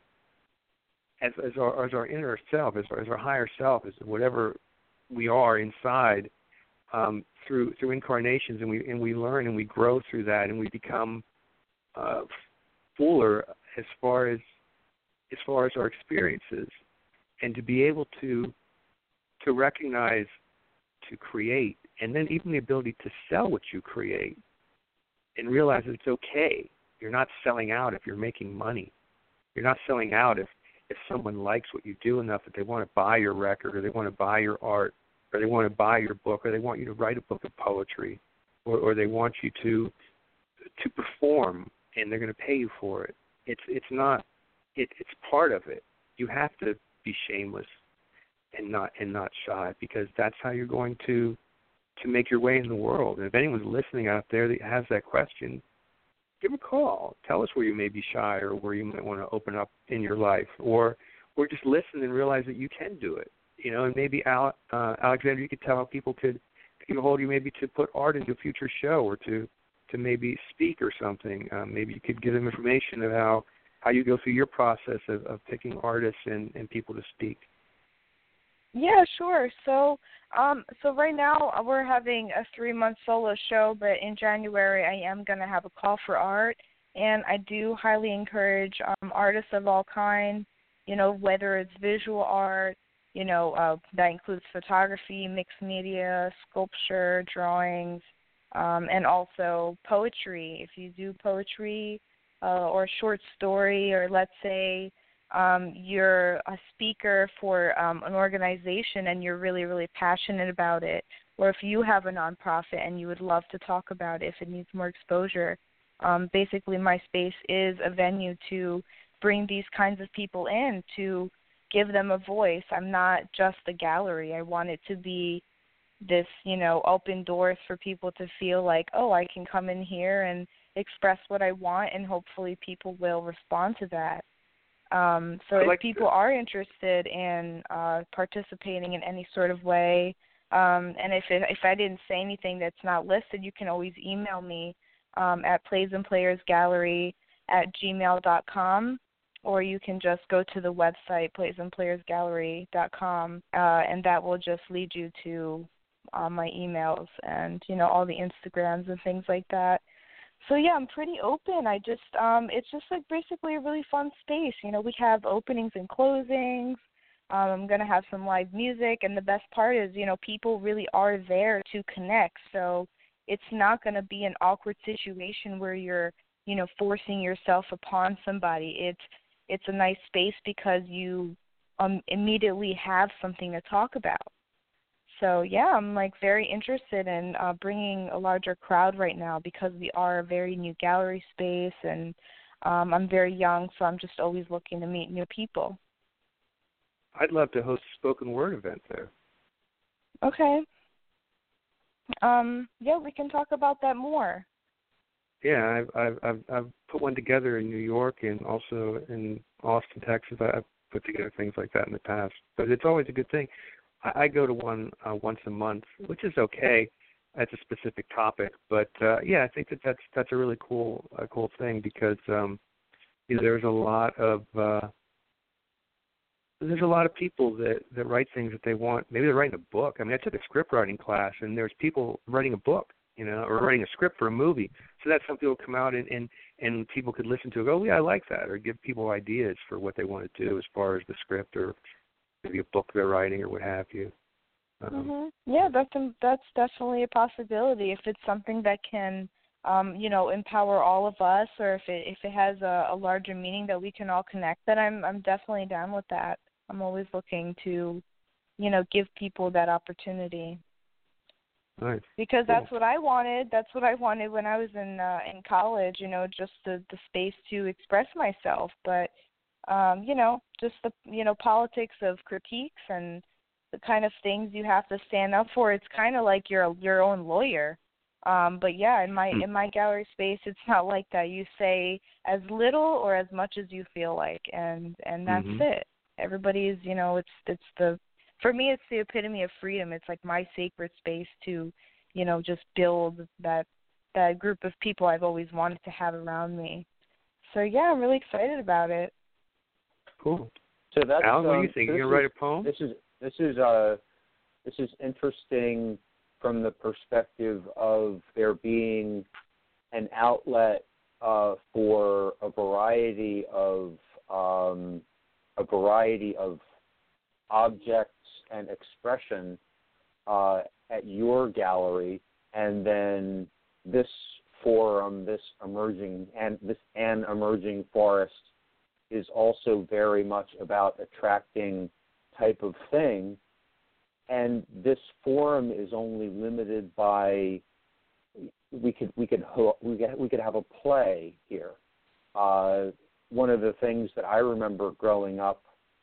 as as our as our inner self, as our, as our higher self, as whatever we are inside, um, through through incarnations, and we and we learn and we grow through that, and we become uh, fuller as far as as far as our experiences, and to be able to to recognize, to create, and then even the ability to sell what you create, and realize that it's okay. You're not selling out if you're making money. You're not selling out if if someone likes what you do enough that they want to buy your record, or they want to buy your art, or they want to buy your book, or they want you to write a book of poetry, or, or they want you to to perform, and they're going to pay you for it. It's it's not it, it's part of it. You have to be shameless and not and not shy, because that's how you're going to to make your way in the world. And if anyone's listening out there that has that question, give a call. Tell us where you may be shy, or where you might want to open up in your life, or or just listen and realize that you can do it. You know, and maybe Al, uh, Alexander, you could tell how people could get a hold of you, maybe to put art into a future show, or to, to maybe speak or something. Um, maybe you could give them information of how, how you go through your process of, of picking artists and, and people to speak. Yeah, sure. So, um, so right now we're having a three-month solo show, but in January I am going to have a call for art, and I do highly encourage um, artists of all kinds, you know, whether it's visual art, you know, uh, that includes photography, mixed media, sculpture, drawings, um, and also poetry. If you do poetry uh, or short story, or let's say um, you're a speaker for um, an organization and you're really, really passionate about it, or if you have a nonprofit and you would love to talk about it if it needs more exposure, um, basically my space is a venue to bring these kinds of people in, to give them a voice. I'm not just a gallery. I want it to be this, you know, open doors for people to feel like, oh, I can come in here and express what I want, and hopefully people will respond to that. Um, so like if people to. are interested in uh, participating in any sort of way, um, and if it, if I didn't say anything that's not listed, you can always email me um, at plays and players gallery at gmail dot com. Or you can just go to the website, plays and players gallery dot com, uh, and that will just lead you to uh, my emails and, you know, all the Instagrams and things like that. So, yeah, I'm pretty open. I just, um, it's just like basically a really fun space. You know, we have openings and closings. Um, I'm going to have some live music, and the best part is, you know, people really are there to connect. So it's not going to be an awkward situation where you're, you know, forcing yourself upon somebody. It's It's a nice space because you um, immediately have something to talk about. So, yeah, I'm, like, very interested in uh, bringing a larger crowd right now, because we are a very new gallery space, and um, I'm very young, so I'm just always looking to meet new people. I'd love to host a spoken word event there. Okay. Um, yeah, we can talk about that more. yeah, I've, I've I've I've put one together in New York and also in Austin, Texas. I've put together things like that in the past, but it's always a good thing. I, I go to one uh, once a month, which is okay. That's a specific topic, but uh, yeah, I think that that's that's a really cool a cool thing because um, you know, there's a lot of uh, there's a lot of people that, that write things that they want. Maybe they're writing a book. I mean, I took a script writing class, and there's people writing a book, you know, or writing a script for a movie. So that's something will come out and, and, and people could listen to and go, oh, yeah, I like that, or give people ideas for what they want to do as far as the script or maybe a book they're writing or what have you. Um, mm-hmm. Yeah, that's that's definitely a possibility if it's something that can, um, you know, empower all of us, or if it if it has a, a larger meaning that we can all connect. Then I'm I'm definitely down with that. I'm always looking to, you know, give people that opportunity. Nice. Because Cool. that's what I wanted. That's what I wanted when I was in uh, in college. You know, just the the space to express myself. But, um, you know, just the you know politics of critiques and the kind of things you have to stand up for. It's kind of like you're your own lawyer. Um, but yeah, in my hmm. in my gallery space, it's not like that. You say as little or as much as you feel like, and and that's mm-hmm. it. Everybody's, you know, it's it's the for me, it's the epitome of freedom. It's like my sacred space to, you know, just build that that group of people I've always wanted to have around me. So yeah, I'm really excited about it. Cool. So that's Alan, what do you um, think? so You gonna is, write a poem? This is this is uh this is interesting from the perspective of there being an outlet uh, for a variety of um, a variety of objects and expression uh, at your gallery, and then this forum, this emerging and this an emerging forest is also very much about attracting type of thing, and this forum is only limited by we could we could we could we could have a play here. Uh, one of the things that I remember growing up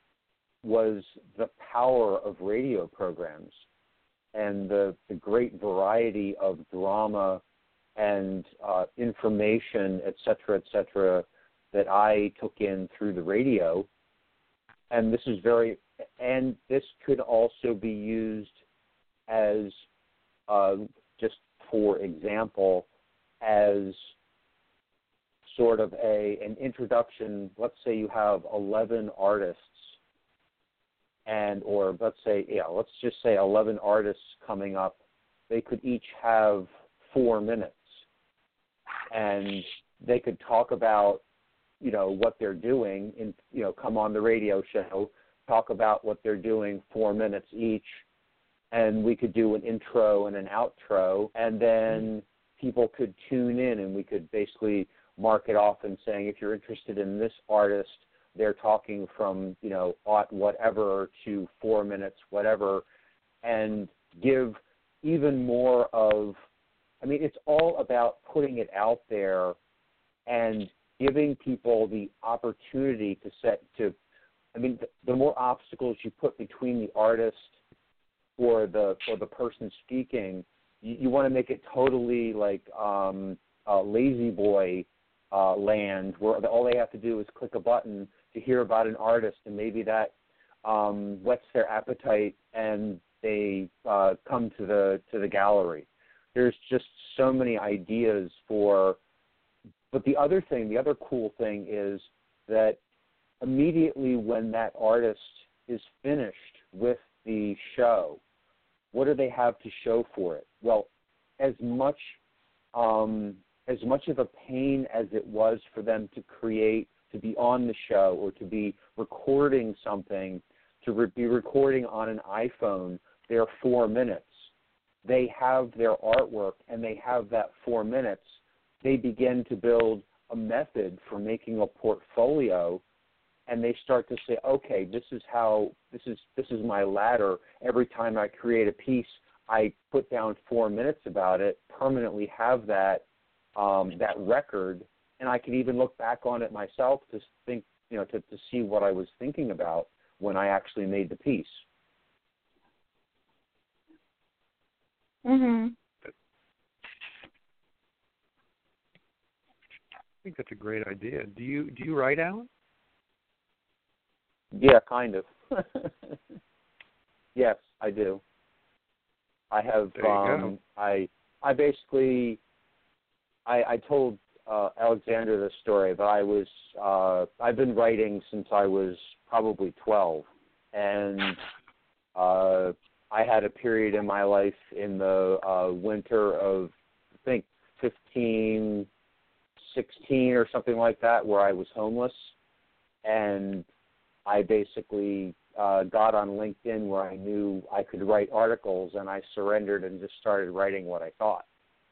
was the power of radio programs and the, the great variety of drama and uh, information, et cetera, et cetera, that I took in through the radio. And this is very, and this could also be used as, uh, just for example, as sort of a an introduction. Let's say you have eleven artists, and or let's say yeah, let's just say eleven artists coming up. They could each have four minutes, and they could talk about, you know, what they're doing, and, you know, come on the radio show, talk about what they're doing, four minutes each, and we could do an intro and an outro, and then people could tune in, and we could basically mark it off and saying, if you're interested in this artist, they're talking from, you know, aught whatever to four minutes, whatever, and give even more of, I mean, it's all about putting it out there and giving people the opportunity to set to, I mean, the, the more obstacles you put between the artist or the or the person speaking, you, you want to make it totally like um, uh, lazy boy uh, land, where all they have to do is click a button to hear about an artist, and maybe that um, whets their appetite, and they uh, come to the to the gallery. There's just so many ideas for. But the other thing, the other cool thing is that immediately when that artist is finished with the show, what do they have to show for it? Well, as much um, as much of a pain as it was for them to create, to be on the show, or to be recording something, to re- be recording on an iPhone, their four minutes. They have their artwork, and they have that four minutes. They begin to build a method for making a portfolio, and they start to say, okay, this is how, this is this is my ladder. Every time I create a piece, I put down four minutes about it, permanently have that um, that record, and I can even look back on it myself to think, you know, to, to see what I was thinking about when I actually made the piece. Mhm. think that's a great idea. Do you do you write, Alan? Yeah, kind of. Yes, I do. I have. There you um, go. I I basically I, I told uh, Alexandra this story, but I was uh, I've been writing since I was probably twelve, and uh, I had a period in my life in the uh, winter of I think fifteen, sixteen or something like that, where I was homeless, and I basically uh, got on LinkedIn where I knew I could write articles, and I surrendered and just started writing what I thought.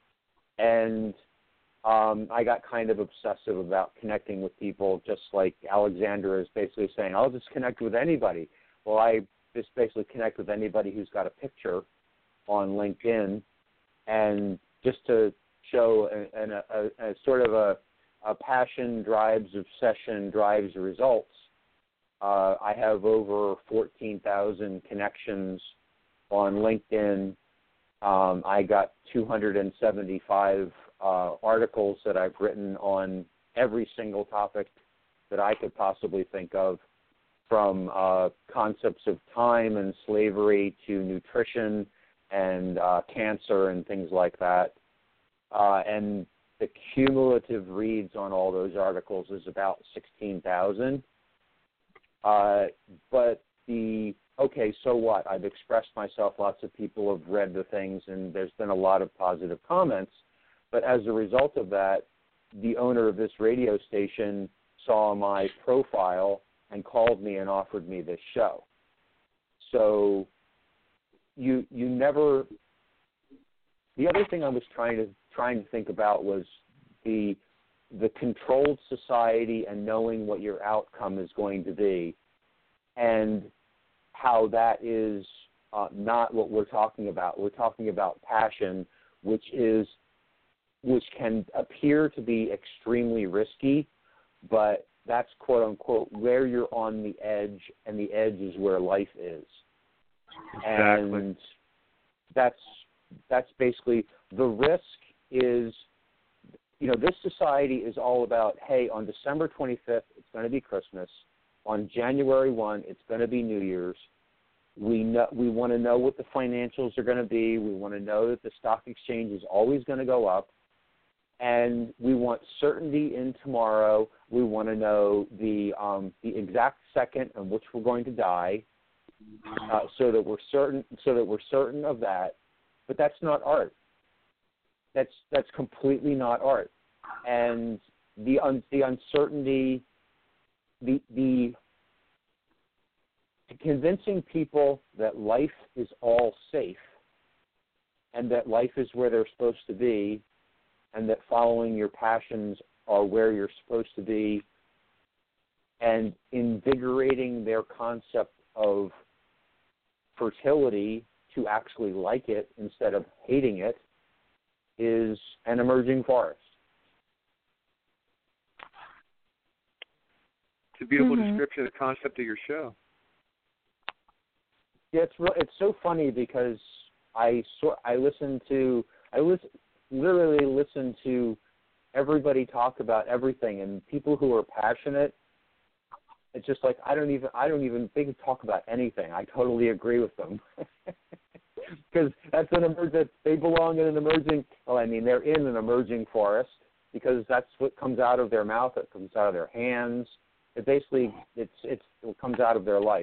And um, I got kind of obsessive about connecting with people, just like Alexandra is basically saying, I'll just connect with anybody. Well, I just basically connect with anybody who's got a picture on LinkedIn, and just to show a, a, a, a sort of a, a passion drives obsession drives results. Uh, I have over fourteen thousand connections on LinkedIn. Um, I got two hundred seventy-five uh, articles that I've written on every single topic that I could possibly think of, from uh, concepts of time and slavery to nutrition and uh, cancer and things like that. Uh, and the cumulative reads on all those articles is about sixteen thousand. Uh, but the, okay, so what? I've expressed myself, lots of people have read the things, and there's been a lot of positive comments. But as a result of that, the owner of this radio station saw my profile and called me and offered me this show. So you you never, the other thing I was trying to trying to think about was the the controlled society and knowing what your outcome is going to be, and how that is uh, not what we're talking about. We're talking about passion, which is which can appear to be extremely risky, but that's quote unquote where you're on the edge, and the edge is where life is. Exactly. And that's that's basically the risk is. You know, this society is all about, hey, on December twenty-fifth, it's going to be Christmas. On January first, it's going to be New Year's. We know, we want to know what the financials are going to be. We want to know that the stock exchange is always going to go up. And we want certainty in tomorrow. We want to know the um, the exact second in which we're going to die, uh, so that we're certain so that we're certain of that. But that's not art. That's that's completely not art, and the un, the uncertainty, the the convincing people that life is all safe, and that life is where they're supposed to be, and that following your passions are where you're supposed to be, and invigorating their concept of fertility to actually like it instead of hating it, is an emerging forest. It's a beautiful Mm-hmm. description of the concept of your show. Yeah, it's re- it's so funny because I so, I listen to I listen, literally listen to everybody talk about everything, and people who are passionate. It's just like I don't even I don't even think to talk about anything. I totally agree with them. Because that's an emerg- that they belong in an emerging. Well, I mean, they're in an emerging forest because that's what comes out of their mouth. It comes out of their hands. It basically it's it's it comes out of their life.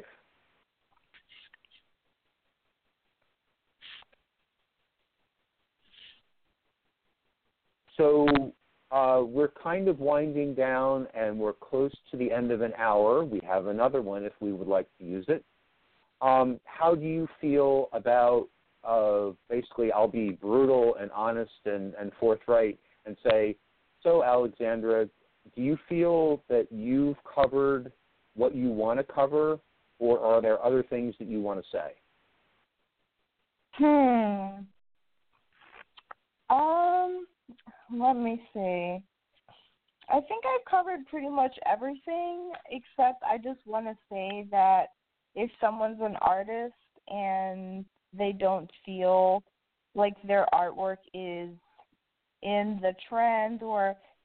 So uh, we're kind of winding down, and we're close to the end of an hour. We have another one if we would like to use it. Um, how do you feel about, uh, basically, I'll be brutal and honest and, and forthright and say, so Alexandra, do you feel that you've covered what you want to cover, or are there other things that you want to say? Hmm. Um, let me see. I think I've covered pretty much everything, except I just want to say that if someone's an artist and they don't feel like their artwork is in the trend, or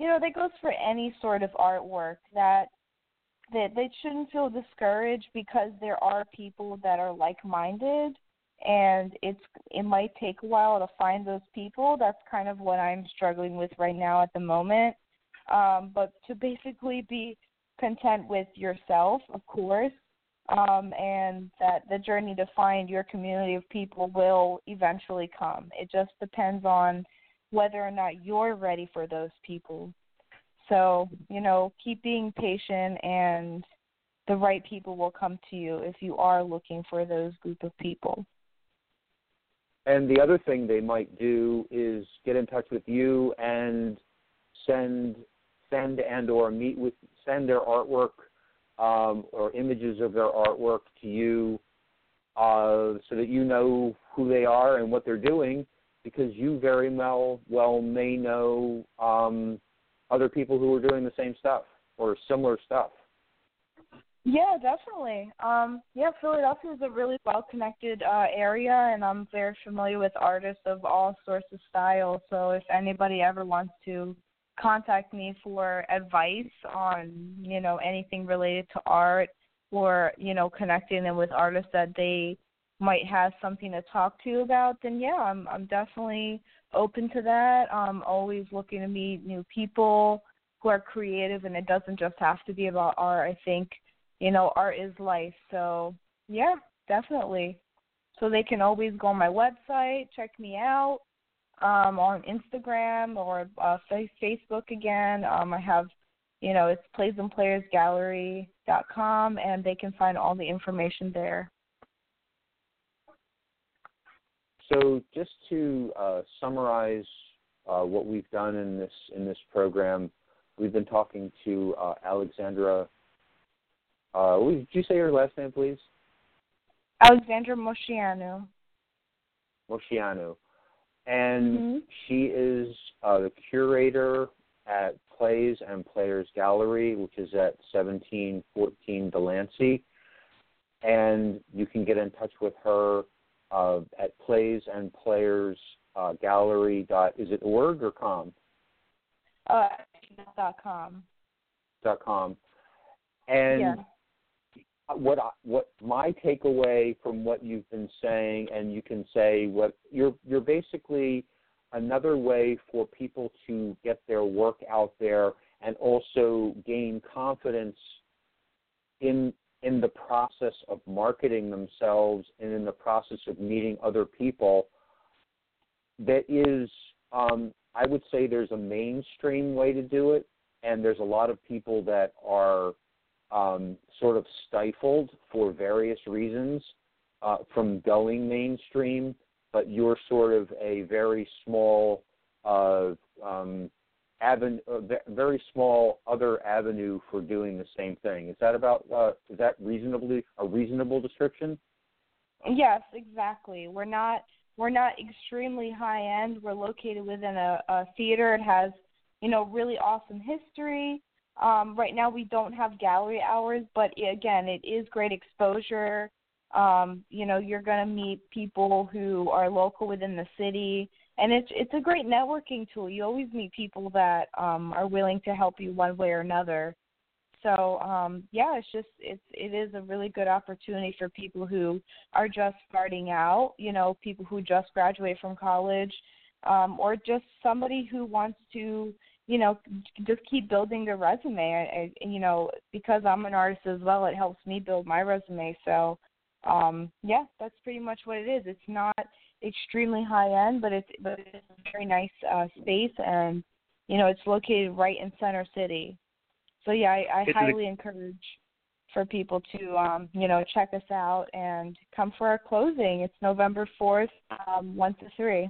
you know, that goes for any sort of artwork, that that they shouldn't feel discouraged because there are people that are like-minded, and it's it might take a while to find those people. That's kind of what I'm struggling with right now at the moment. Um, but to basically be content with yourself, of course, um, and that the journey to find your community of people will eventually come. It just depends on whether or not you're ready for those people. So, you know, keep being patient, and the right people will come to you if you are looking for those group of people. And the other thing they might do is get in touch with you and send send and or meet with send their artwork um, or images of their artwork to you, uh, so that you know who they are and what they're doing, because you very well well may know um, other people who are doing the same stuff or similar stuff. Yeah, definitely. Um, yeah, Philadelphia is a really well-connected uh, area, and I'm very familiar with artists of all sorts of styles. So if anybody ever wants to contact me for advice on, you know, anything related to art, or, you know, connecting them with artists that they might have something to talk to you about, then yeah, I'm I'm definitely open to that. I'm always looking to meet new people who are creative, and it doesn't just have to be about art. I think, you know, art is life. So yeah, definitely. So they can always go on my website, check me out um, on Instagram or uh, Facebook again. Um, I have, you know, it's plays and players gallery dot com, and they can find all the information there. So just to uh, summarize uh, what we've done in this in this program, we've been talking to uh, Alexandra. Uh, would you say your last name, please? Alexandra Mosciano. Mosciano. And mm-hmm. she is uh, the curator at Plays and Players Gallery, which is at seventeen fourteen Delancey. And you can get in touch with her Uh, at Plays and Players uh, Gallery dot is it org or com? Uh, dot com. Dot com. And yeah. what I, what my takeaway from what you've been saying, and you can say what you're you're basically another way for people to get their work out there and also gain confidence in. in the process of marketing themselves and in the process of meeting other people. That is, um, I would say there's a mainstream way to do it, and there's a lot of people that are um, sort of stifled for various reasons uh, from going mainstream, but you're sort of a very small uh, um Avenue, a very small other avenue for doing the same thing. Is that about? Uh, is that reasonably a reasonable description? Yes, exactly. We're not we're not extremely high end. We're located within a, a theater. It has, you know, really awesome history. Um, right now, we don't have gallery hours, but again, it is great exposure. Um, you know, you're going to meet people who are local within the city. And it's it's a great networking tool. You always meet people that um, are willing to help you one way or another. So um, yeah, it's just it's it is a really good opportunity for people who are just starting out. You know, people who just graduate from college, um, or just somebody who wants to, you know, just keep building their resume. I, I, you know, because I'm an artist as well, it helps me build my resume. So um, yeah, that's pretty much what it is. It's not extremely high end, but it's but it's a very nice uh, space, and you know it's located right in Center City. So yeah, I, I highly a, encourage for people to um, you know check us out and come for our closing. It's November fourth, um, one to three.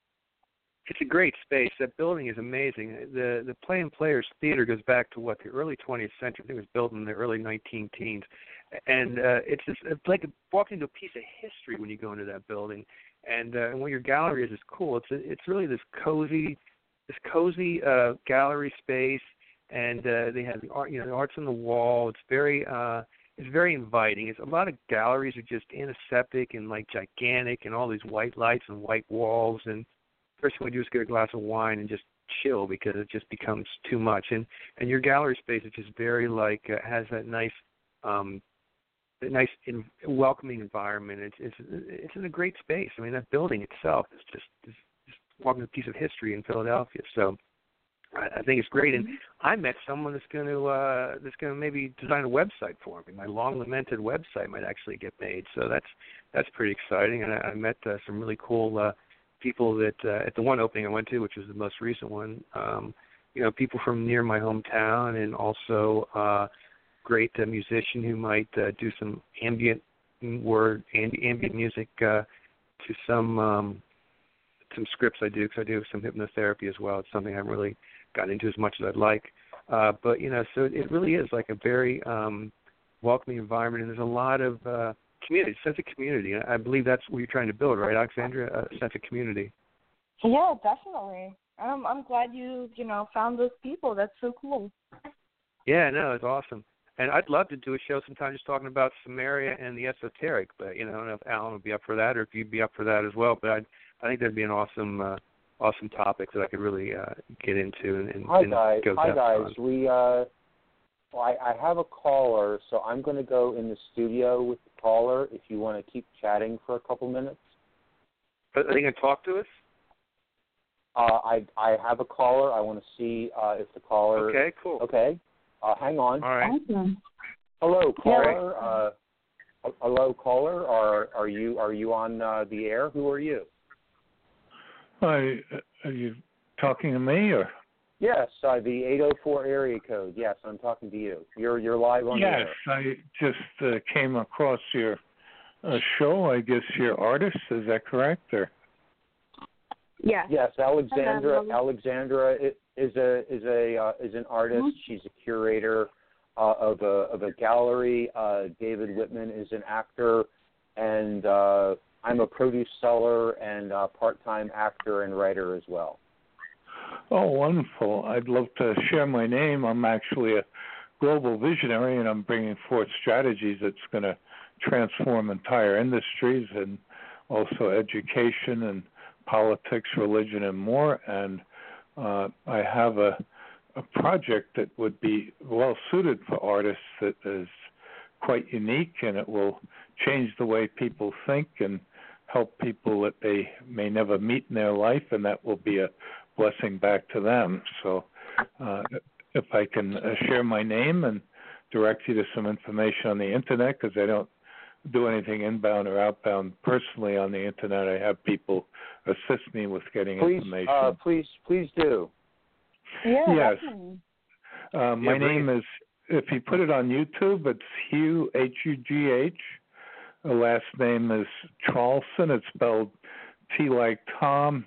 It's a great space. That building is amazing. The the Play and Players Theater goes back to what the early twentieth century. I think it was built in the early nineteen teens, and uh, it's just it's like walking into a piece of history when you go into that building. And, uh, and what your gallery is is cool. It's a, it's really this cozy, this cozy uh, gallery space, and uh, they have the art. You know, the art's on the wall. It's very, uh, it's very inviting. It's a lot of galleries are just antiseptic and like gigantic, and all these white lights and white walls. And first thing we do is get a glass of wine and just chill because it just becomes too much. And and your gallery space is just very like uh, has that nice, um, that nice in, welcoming environment. It's it's it's in a great space. I mean, that building itself is just is just walking a piece of history in Philadelphia. So I, I think it's great. And I met someone that's going to uh, that's going to maybe design a website for me. My long lamented website might actually get made. So that's that's pretty exciting. And I, I met uh, some really cool uh, people that uh, at the one opening I went to, which was the most recent one. Um, you know, people from near my hometown, and also uh, great uh, musician who might uh, do some ambient word and ambient music uh, to some um, some scripts I do, because I do some hypnotherapy as well. It's something I haven't really gotten into as much as I'd like. Uh, but, you know, so it really is like a very um, welcoming environment, and there's a lot of uh, community, sense of community. And I believe that's what you're trying to build, right, Alexandra? A sense of community. Yeah, definitely. I'm I'm glad you, you know, found those people. That's so cool. Yeah, no, it's awesome. And I'd love to do a show sometime just talking about Samaria and the esoteric, but, you know, I don't know if Alan would be up for that or if you'd be up for that as well. But I'd, I think that'd be an awesome uh, awesome topic that I could really uh, get into and, and, Hi, and guys. go Hi, guys. on. We, uh, well, I, I have a caller, so I'm going to go in the studio with the caller if you want to keep chatting for a couple minutes. Are they going to talk to us? Uh, I I have a caller. I want to see uh, if the caller... Okay, cool. Okay. Uh, hang on. All right. Awesome. Hello, caller. Uh, hello, caller. Are are you are you on uh, the air? Who are you? Hi, are you talking to me or? Yes, uh, the eight oh four area code. Yes, I'm talking to you. You're you're live on yes, the air. I just uh, came across your uh, show. I guess you're artist. Is that correct? Or? Yeah. Yes, Alexandra. Hello. Alexandra is a is a uh, is an artist. Mm-hmm. She's a curator uh, of a of a gallery. Uh, David Whitman is an actor, and uh, I'm a produce seller and a part-time actor and writer as well. Oh, wonderful! I'd love to share my name. I'm actually a global visionary, and I'm bringing forth strategies that's going to transform entire industries and also education and politics, religion, and more. And uh, I have a, a project that would be well suited for artists that is quite unique, and it will change the way people think and help people that they may never meet in their life, and that will be a blessing back to them. So uh, if I can uh, share my name and direct you to some information on the Internet, because I don't do anything inbound or outbound personally on the Internet. I have people assist me with getting please, information. Uh, please, please do. Yeah, yes. definitely. Uh, my yeah, name is, if you put it on YouTube, it's Hugh, H U G H. The last name is Traulsen. It's spelled T like Tom,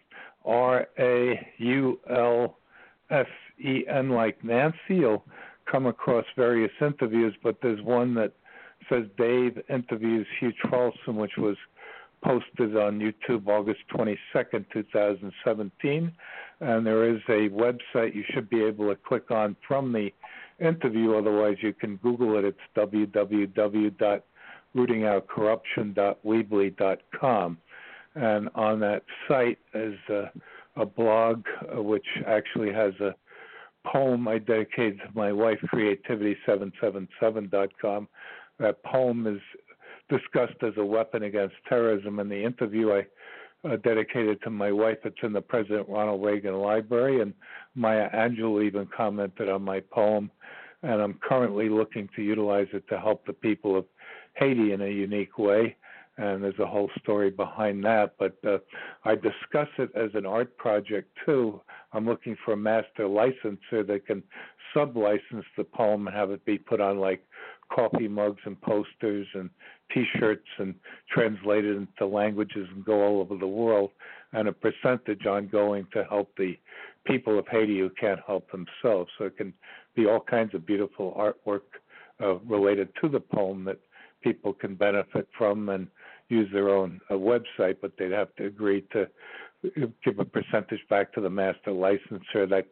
R A U L S E N like Nancy. You'll come across various interviews, but there's one that says Dave interviews Hugh Traulsen, which was posted on YouTube August twenty-second, twenty seventeen. And there is a website you should be able to click on from the interview. Otherwise, you can Google it. It's w w w dot rooting out corruption dot weebly dot com. And on that site is a, a blog uh, which actually has a poem I dedicated to my wife, creativity seven seven seven dot com. That poem is discussed as a weapon against terrorism. In the interview, I uh, dedicated to my wife. It's in the President Ronald Reagan Library, and Maya Angelou even commented on my poem. And I'm currently looking to utilize it to help the people of Haiti in a unique way. And there's a whole story behind that. But uh, I discuss it as an art project, too. I'm looking for a master licenser that can sub-license the poem and have it be put on, like, coffee mugs and posters and T-shirts and translated into languages and go all over the world, and a percentage ongoing to help the people of Haiti who can't help themselves. So it can be all kinds of beautiful artwork uh, related to the poem that people can benefit from and use their own uh, website, but they'd have to agree to give a percentage back to the master licensor. That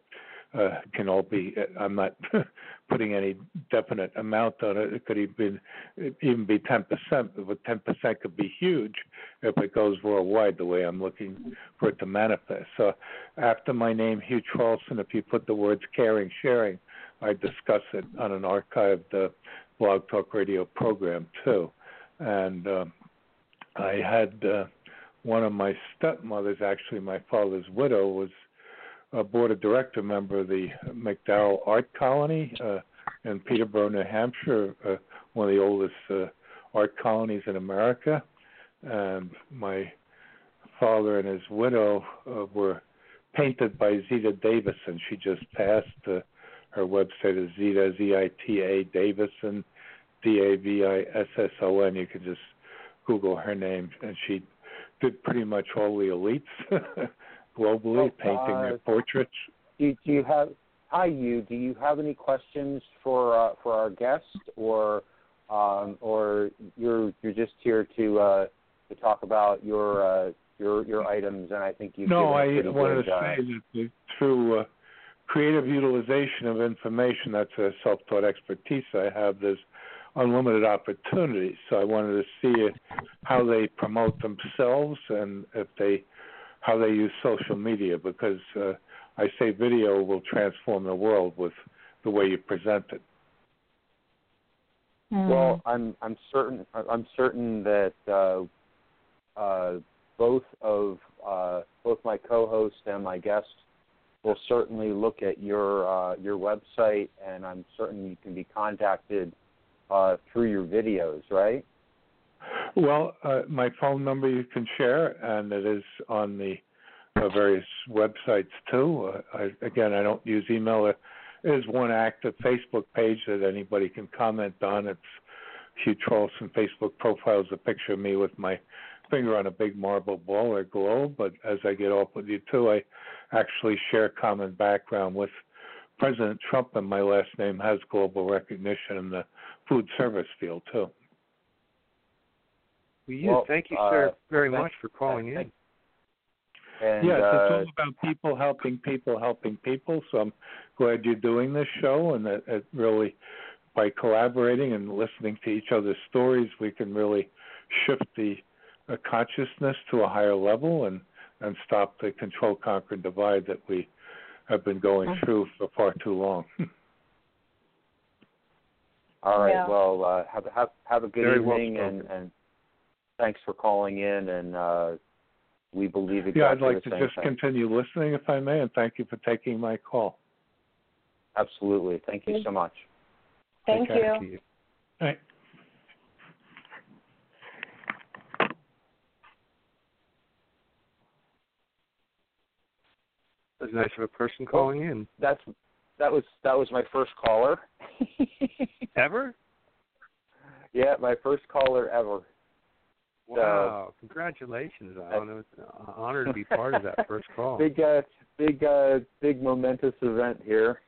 uh, can all be. I'm not putting any definite amount on it. It could even even be ten percent, but ten percent could be huge if it goes worldwide the way I'm looking for it to manifest. So after my name, Hugh Charlson, if you put the words caring, sharing, I discuss it on an archived uh, Blog Talk Radio program too. And uh, I had uh, one of my stepmothers, actually my father's widow, was a board of director member of the McDowell Art Colony uh, in Peterborough, New Hampshire, uh, one of the oldest uh, art colonies in America. And my father and his widow uh, were painted by Zita Davison. She just passed. Uh, her website is Zita, Z I T A Davison, D A V I S S O N. You can just Google her name. And she did pretty much all the elites globally, oh, painting uh, their portraits. Do, do you have, hi, you, do you have any questions for uh, for our guest, or um, or you're you're just here to uh, to talk about your uh, your your items? And I think you've no, I given a wanted good, to uh, say that through uh, creative utilization of information, that's a self-taught expertise I have. There's unlimited opportunities. So I wanted to see how they promote themselves and if they how they use social media, because uh, I say video will transform the world with the way you present it. Well, I'm I'm certain I'm certain that uh, uh, both of uh, both my co-host and my guest will certainly look at your uh, your website, and I'm certain you can be contacted uh, through your videos, right? Well, uh, my phone number you can share, and it is on the uh, various websites too. Uh, I, again, I don't use email. There is one active Facebook page that anybody can comment on. It's Hugh Charlson Facebook profile is a picture of me with my finger on a big marble ball or globe. But as I get off with you too, I actually share common background with President Trump, and my last name has global recognition in the food service field too. Well, you, well, thank you, sir, uh, very much for calling in. And, yes, uh, it's all about people helping people helping people. So I'm glad you're doing this show, and that it really, by collaborating and listening to each other's stories, we can really shift the uh, consciousness to a higher level and, and stop the control, conquer, divide that we have been going through for far too long. All right. Yeah. Well, uh, have have have a good Very evening, well and, and thanks for calling in. And uh, we believe exactly yeah, I'd like the to same just thing. continue listening, if I may, and thank you for taking my call. Absolutely. Thank you so much. Thank Okay. you. Thank you. All right. That's nice of a person calling in. That's that was that was my first caller. Ever? Yeah, my first caller ever. Wow! So, congratulations! I know it's an honor to be part of that first call. Big, uh, big, uh, big momentous event here.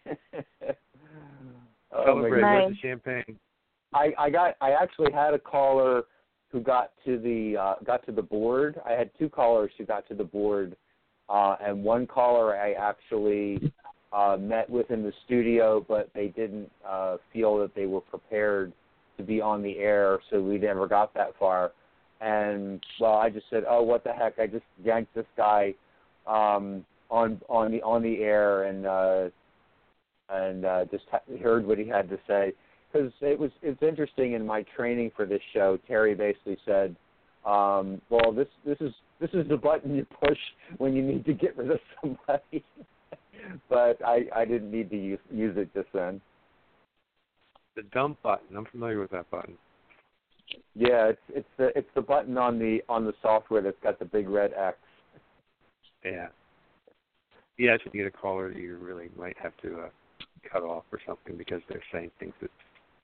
oh Celebrate with the champagne. I, I got. I actually had a caller who got to the uh, got to the board. I had two callers who got to the board, uh, and one caller I actually uh, met with in the studio, but they didn't uh, feel that they were prepared to be on the air, so we never got that far. And well, I just said, "Oh, what the heck!" I just yanked this guy um, on on the on the air and uh, and uh, just ha- heard what he had to say, because it was it's interesting. In my training for this show, Terry basically said, um, "Well, this this is this is the button you push when you need to get rid of somebody," but I, I didn't need to use use it just then. The dump button. I'm familiar with that button. Yeah, it's it's the it's the button on the on the software that's got the big red X. Yeah. Yeah, it's when you get a caller that you really might have to uh, cut off or something because they're saying things that.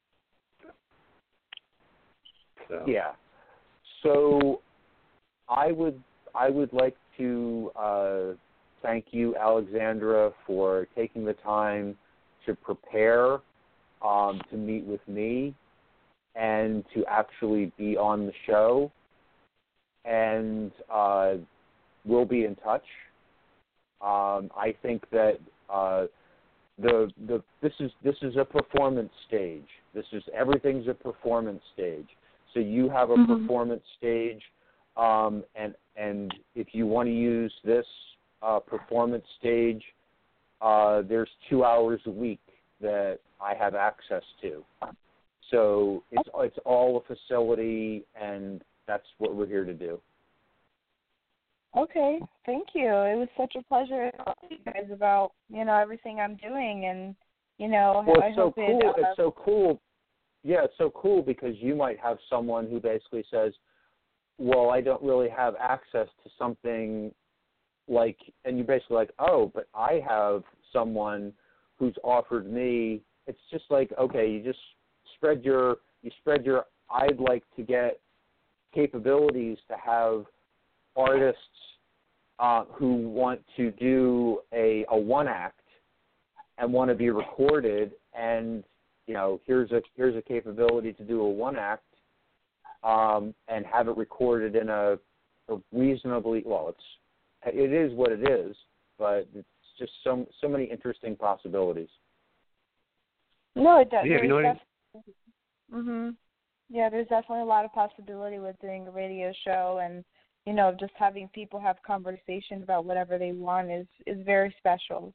So. Yeah. So, I would I would like to uh, thank you, Alexandra, for taking the time to prepare um, to meet with me and to actually be on the show, and uh, we'll be in touch. Um, I think that uh, the the this is this is a performance stage. This is everything's a performance stage. So you have a mm-hmm. performance stage, um, and and if you want to use this uh, performance stage, uh, there's two hours a week that I have access to. So it's it's all a facility, and that's what we're here to do. Okay, thank you. It was such a pleasure to talk to you guys about, you know, everything I'm doing, and, you know, well, I it's so hope cool. it, uh, it's so cool. Yeah, it's so cool because you might have someone who basically says, well, I don't really have access to something like, and you're basically like, oh, but I have someone who's offered me. It's just like, okay, you just spread your, you spread your, I'd like to get capabilities to have artists uh, who want to do a, a one act and want to be recorded, and you know, here's a here's a capability to do a one act um, and have it recorded in a, a reasonably well. It's it is what it is, but it's just so so many interesting possibilities. No, it does. Yeah, you know what I mean? Mhm. Yeah, there's definitely a lot of possibility with doing a radio show, and you know, just having people have conversations about whatever they want is, is very special.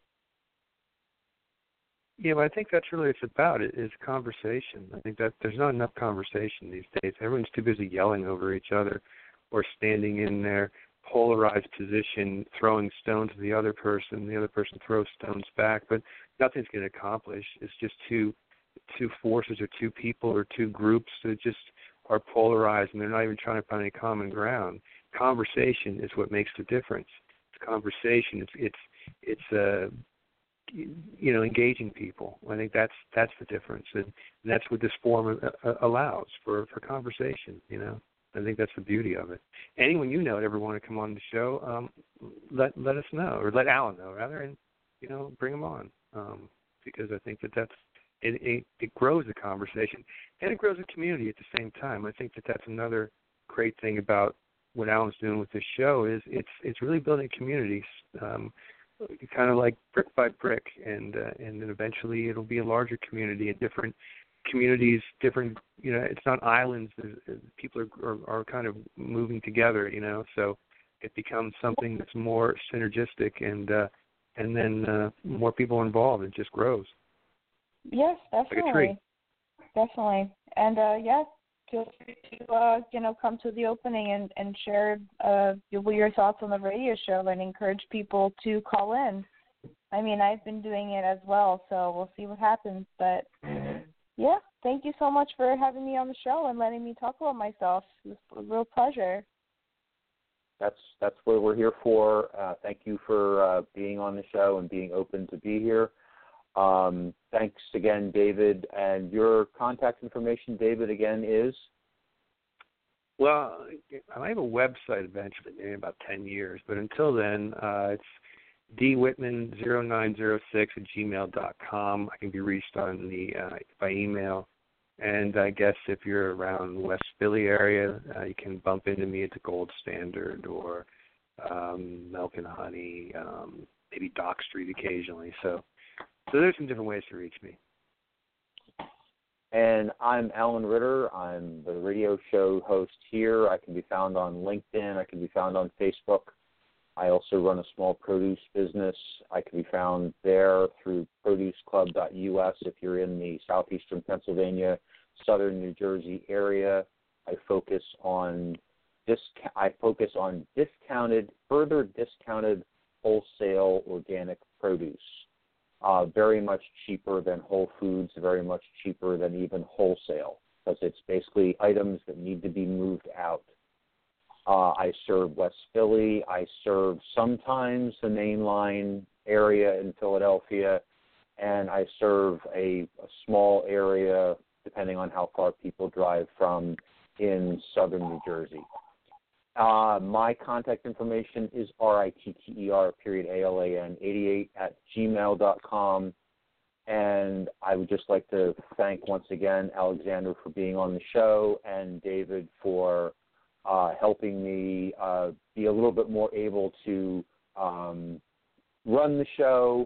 Yeah, but I think that's really what it's about, it is conversation. I think that there's not enough conversation these days. Everyone's too busy yelling over each other or standing in their polarized position, throwing stones at the other person, the other person throws stones back, but nothing's going to accomplish. It's just two two forces or two people or two groups that just are polarized, and they're not even trying to find any common ground. Conversation is what makes the difference. It's conversation. It's it's it's uh, you know, engaging people. I think that's that's the difference, and, and that's what this forum uh, allows for, for conversation. You know, I think that's the beauty of it. Anyone you know that ever want to come on the show, um, let let us know, or let Alan know rather, and you know, bring him on um, because I think that that's it, it. It grows the conversation, and it grows the community at the same time. I think that that's another great thing about what Alan's doing with this show is it's it's really building communities, um, kind of like brick by brick, and uh, and then eventually it'll be a larger community and different communities, different, you know, it's not islands. There's, people are, are are kind of moving together, you know, so it becomes something that's more synergistic, and uh, and then uh, more people involved. It just grows. Yes, definitely, like a tree. Definitely, and uh, yes. Feel free to, uh, you know, come to the opening and, and share uh, your, your thoughts on the radio show and encourage people to call in. I mean, I've been doing it as well, so we'll see what happens. But, yeah, thank you so much for having me on the show and letting me talk about myself. It was a real pleasure. That's that's what we're here for. Uh, thank you for uh, being on the show and being open to be here. Um, thanks again, David. And your contact information, David, again, is? Well, I have a website eventually, maybe in about ten years. But until then, uh, it's d whitman zero nine zero six at gmail dot com. I can be reached on the uh, by email. And I guess if you're around West Philly area, uh, you can bump into me at the Gold Standard or um, Milk and Honey, um, maybe Dock Street occasionally. So. So there's some different ways to reach me. And I'm Alan Ritter. I'm the radio show host here. I can be found on LinkedIn. I can be found on Facebook. I also run a small produce business. I can be found there through produce club dot U S if you're in the southeastern Pennsylvania, southern New Jersey area. I focus on disc- I focus on discounted, further discounted wholesale organic produce. Uh, very much cheaper than Whole Foods, very much cheaper than even wholesale, because it's basically items that need to be moved out. Uh, I serve West Philly. I serve sometimes the mainline area in Philadelphia, and I serve a, a small area, depending on how far people drive from, in southern New Jersey. Uh, my contact information is R I T T E R period A L A N eighty-eight at gmail dot com. And I would just like to thank once again Alexander for being on the show and David for uh, helping me uh, be a little bit more able to um, run the show,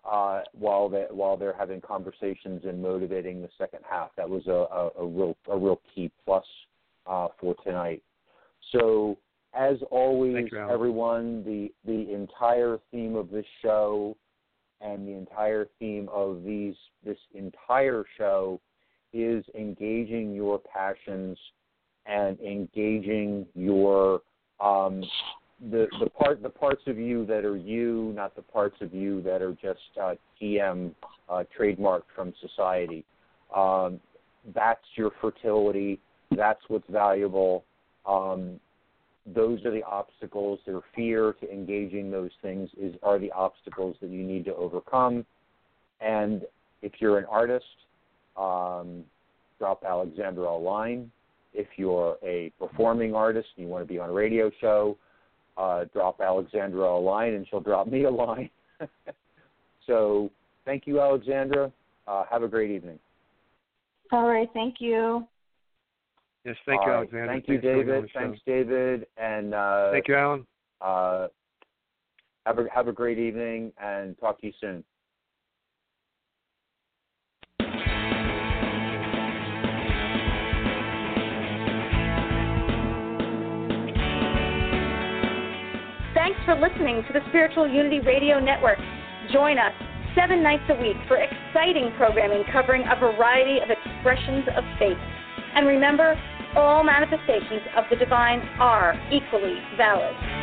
uh, while they while they're having conversations and motivating the second half. That was a, a, a real a real key plus uh, for tonight. So as always, you, everyone, the the entire theme of this show and the entire theme of these this entire show is engaging your passions and engaging your um, the the part the parts of you that are you, not the parts of you that are just uh, T M uh, trademarked from society. Um, that's your fertility. That's what's valuable. Um, those are the obstacles. Their fear to engaging those things is are the obstacles that you need to overcome. And if you're an artist, um, drop Alexandra a line. If you're a performing artist and you want to be on a radio show, uh, drop Alexandra a line and she'll drop me a line. So thank you, Alexandra. Uh, have a great evening. All right. Thank you. Yes, thank All you, right. Alexandra. Thank you, Thanks David. Thanks, David. And uh, thank you, Alan. Uh, have a have a great evening, and talk to you soon. Thanks for listening to the Spiritual Unity Radio Network. Join us seven nights a week for exciting programming covering a variety of expressions of faith. And remember, all manifestations of the divine are equally valid.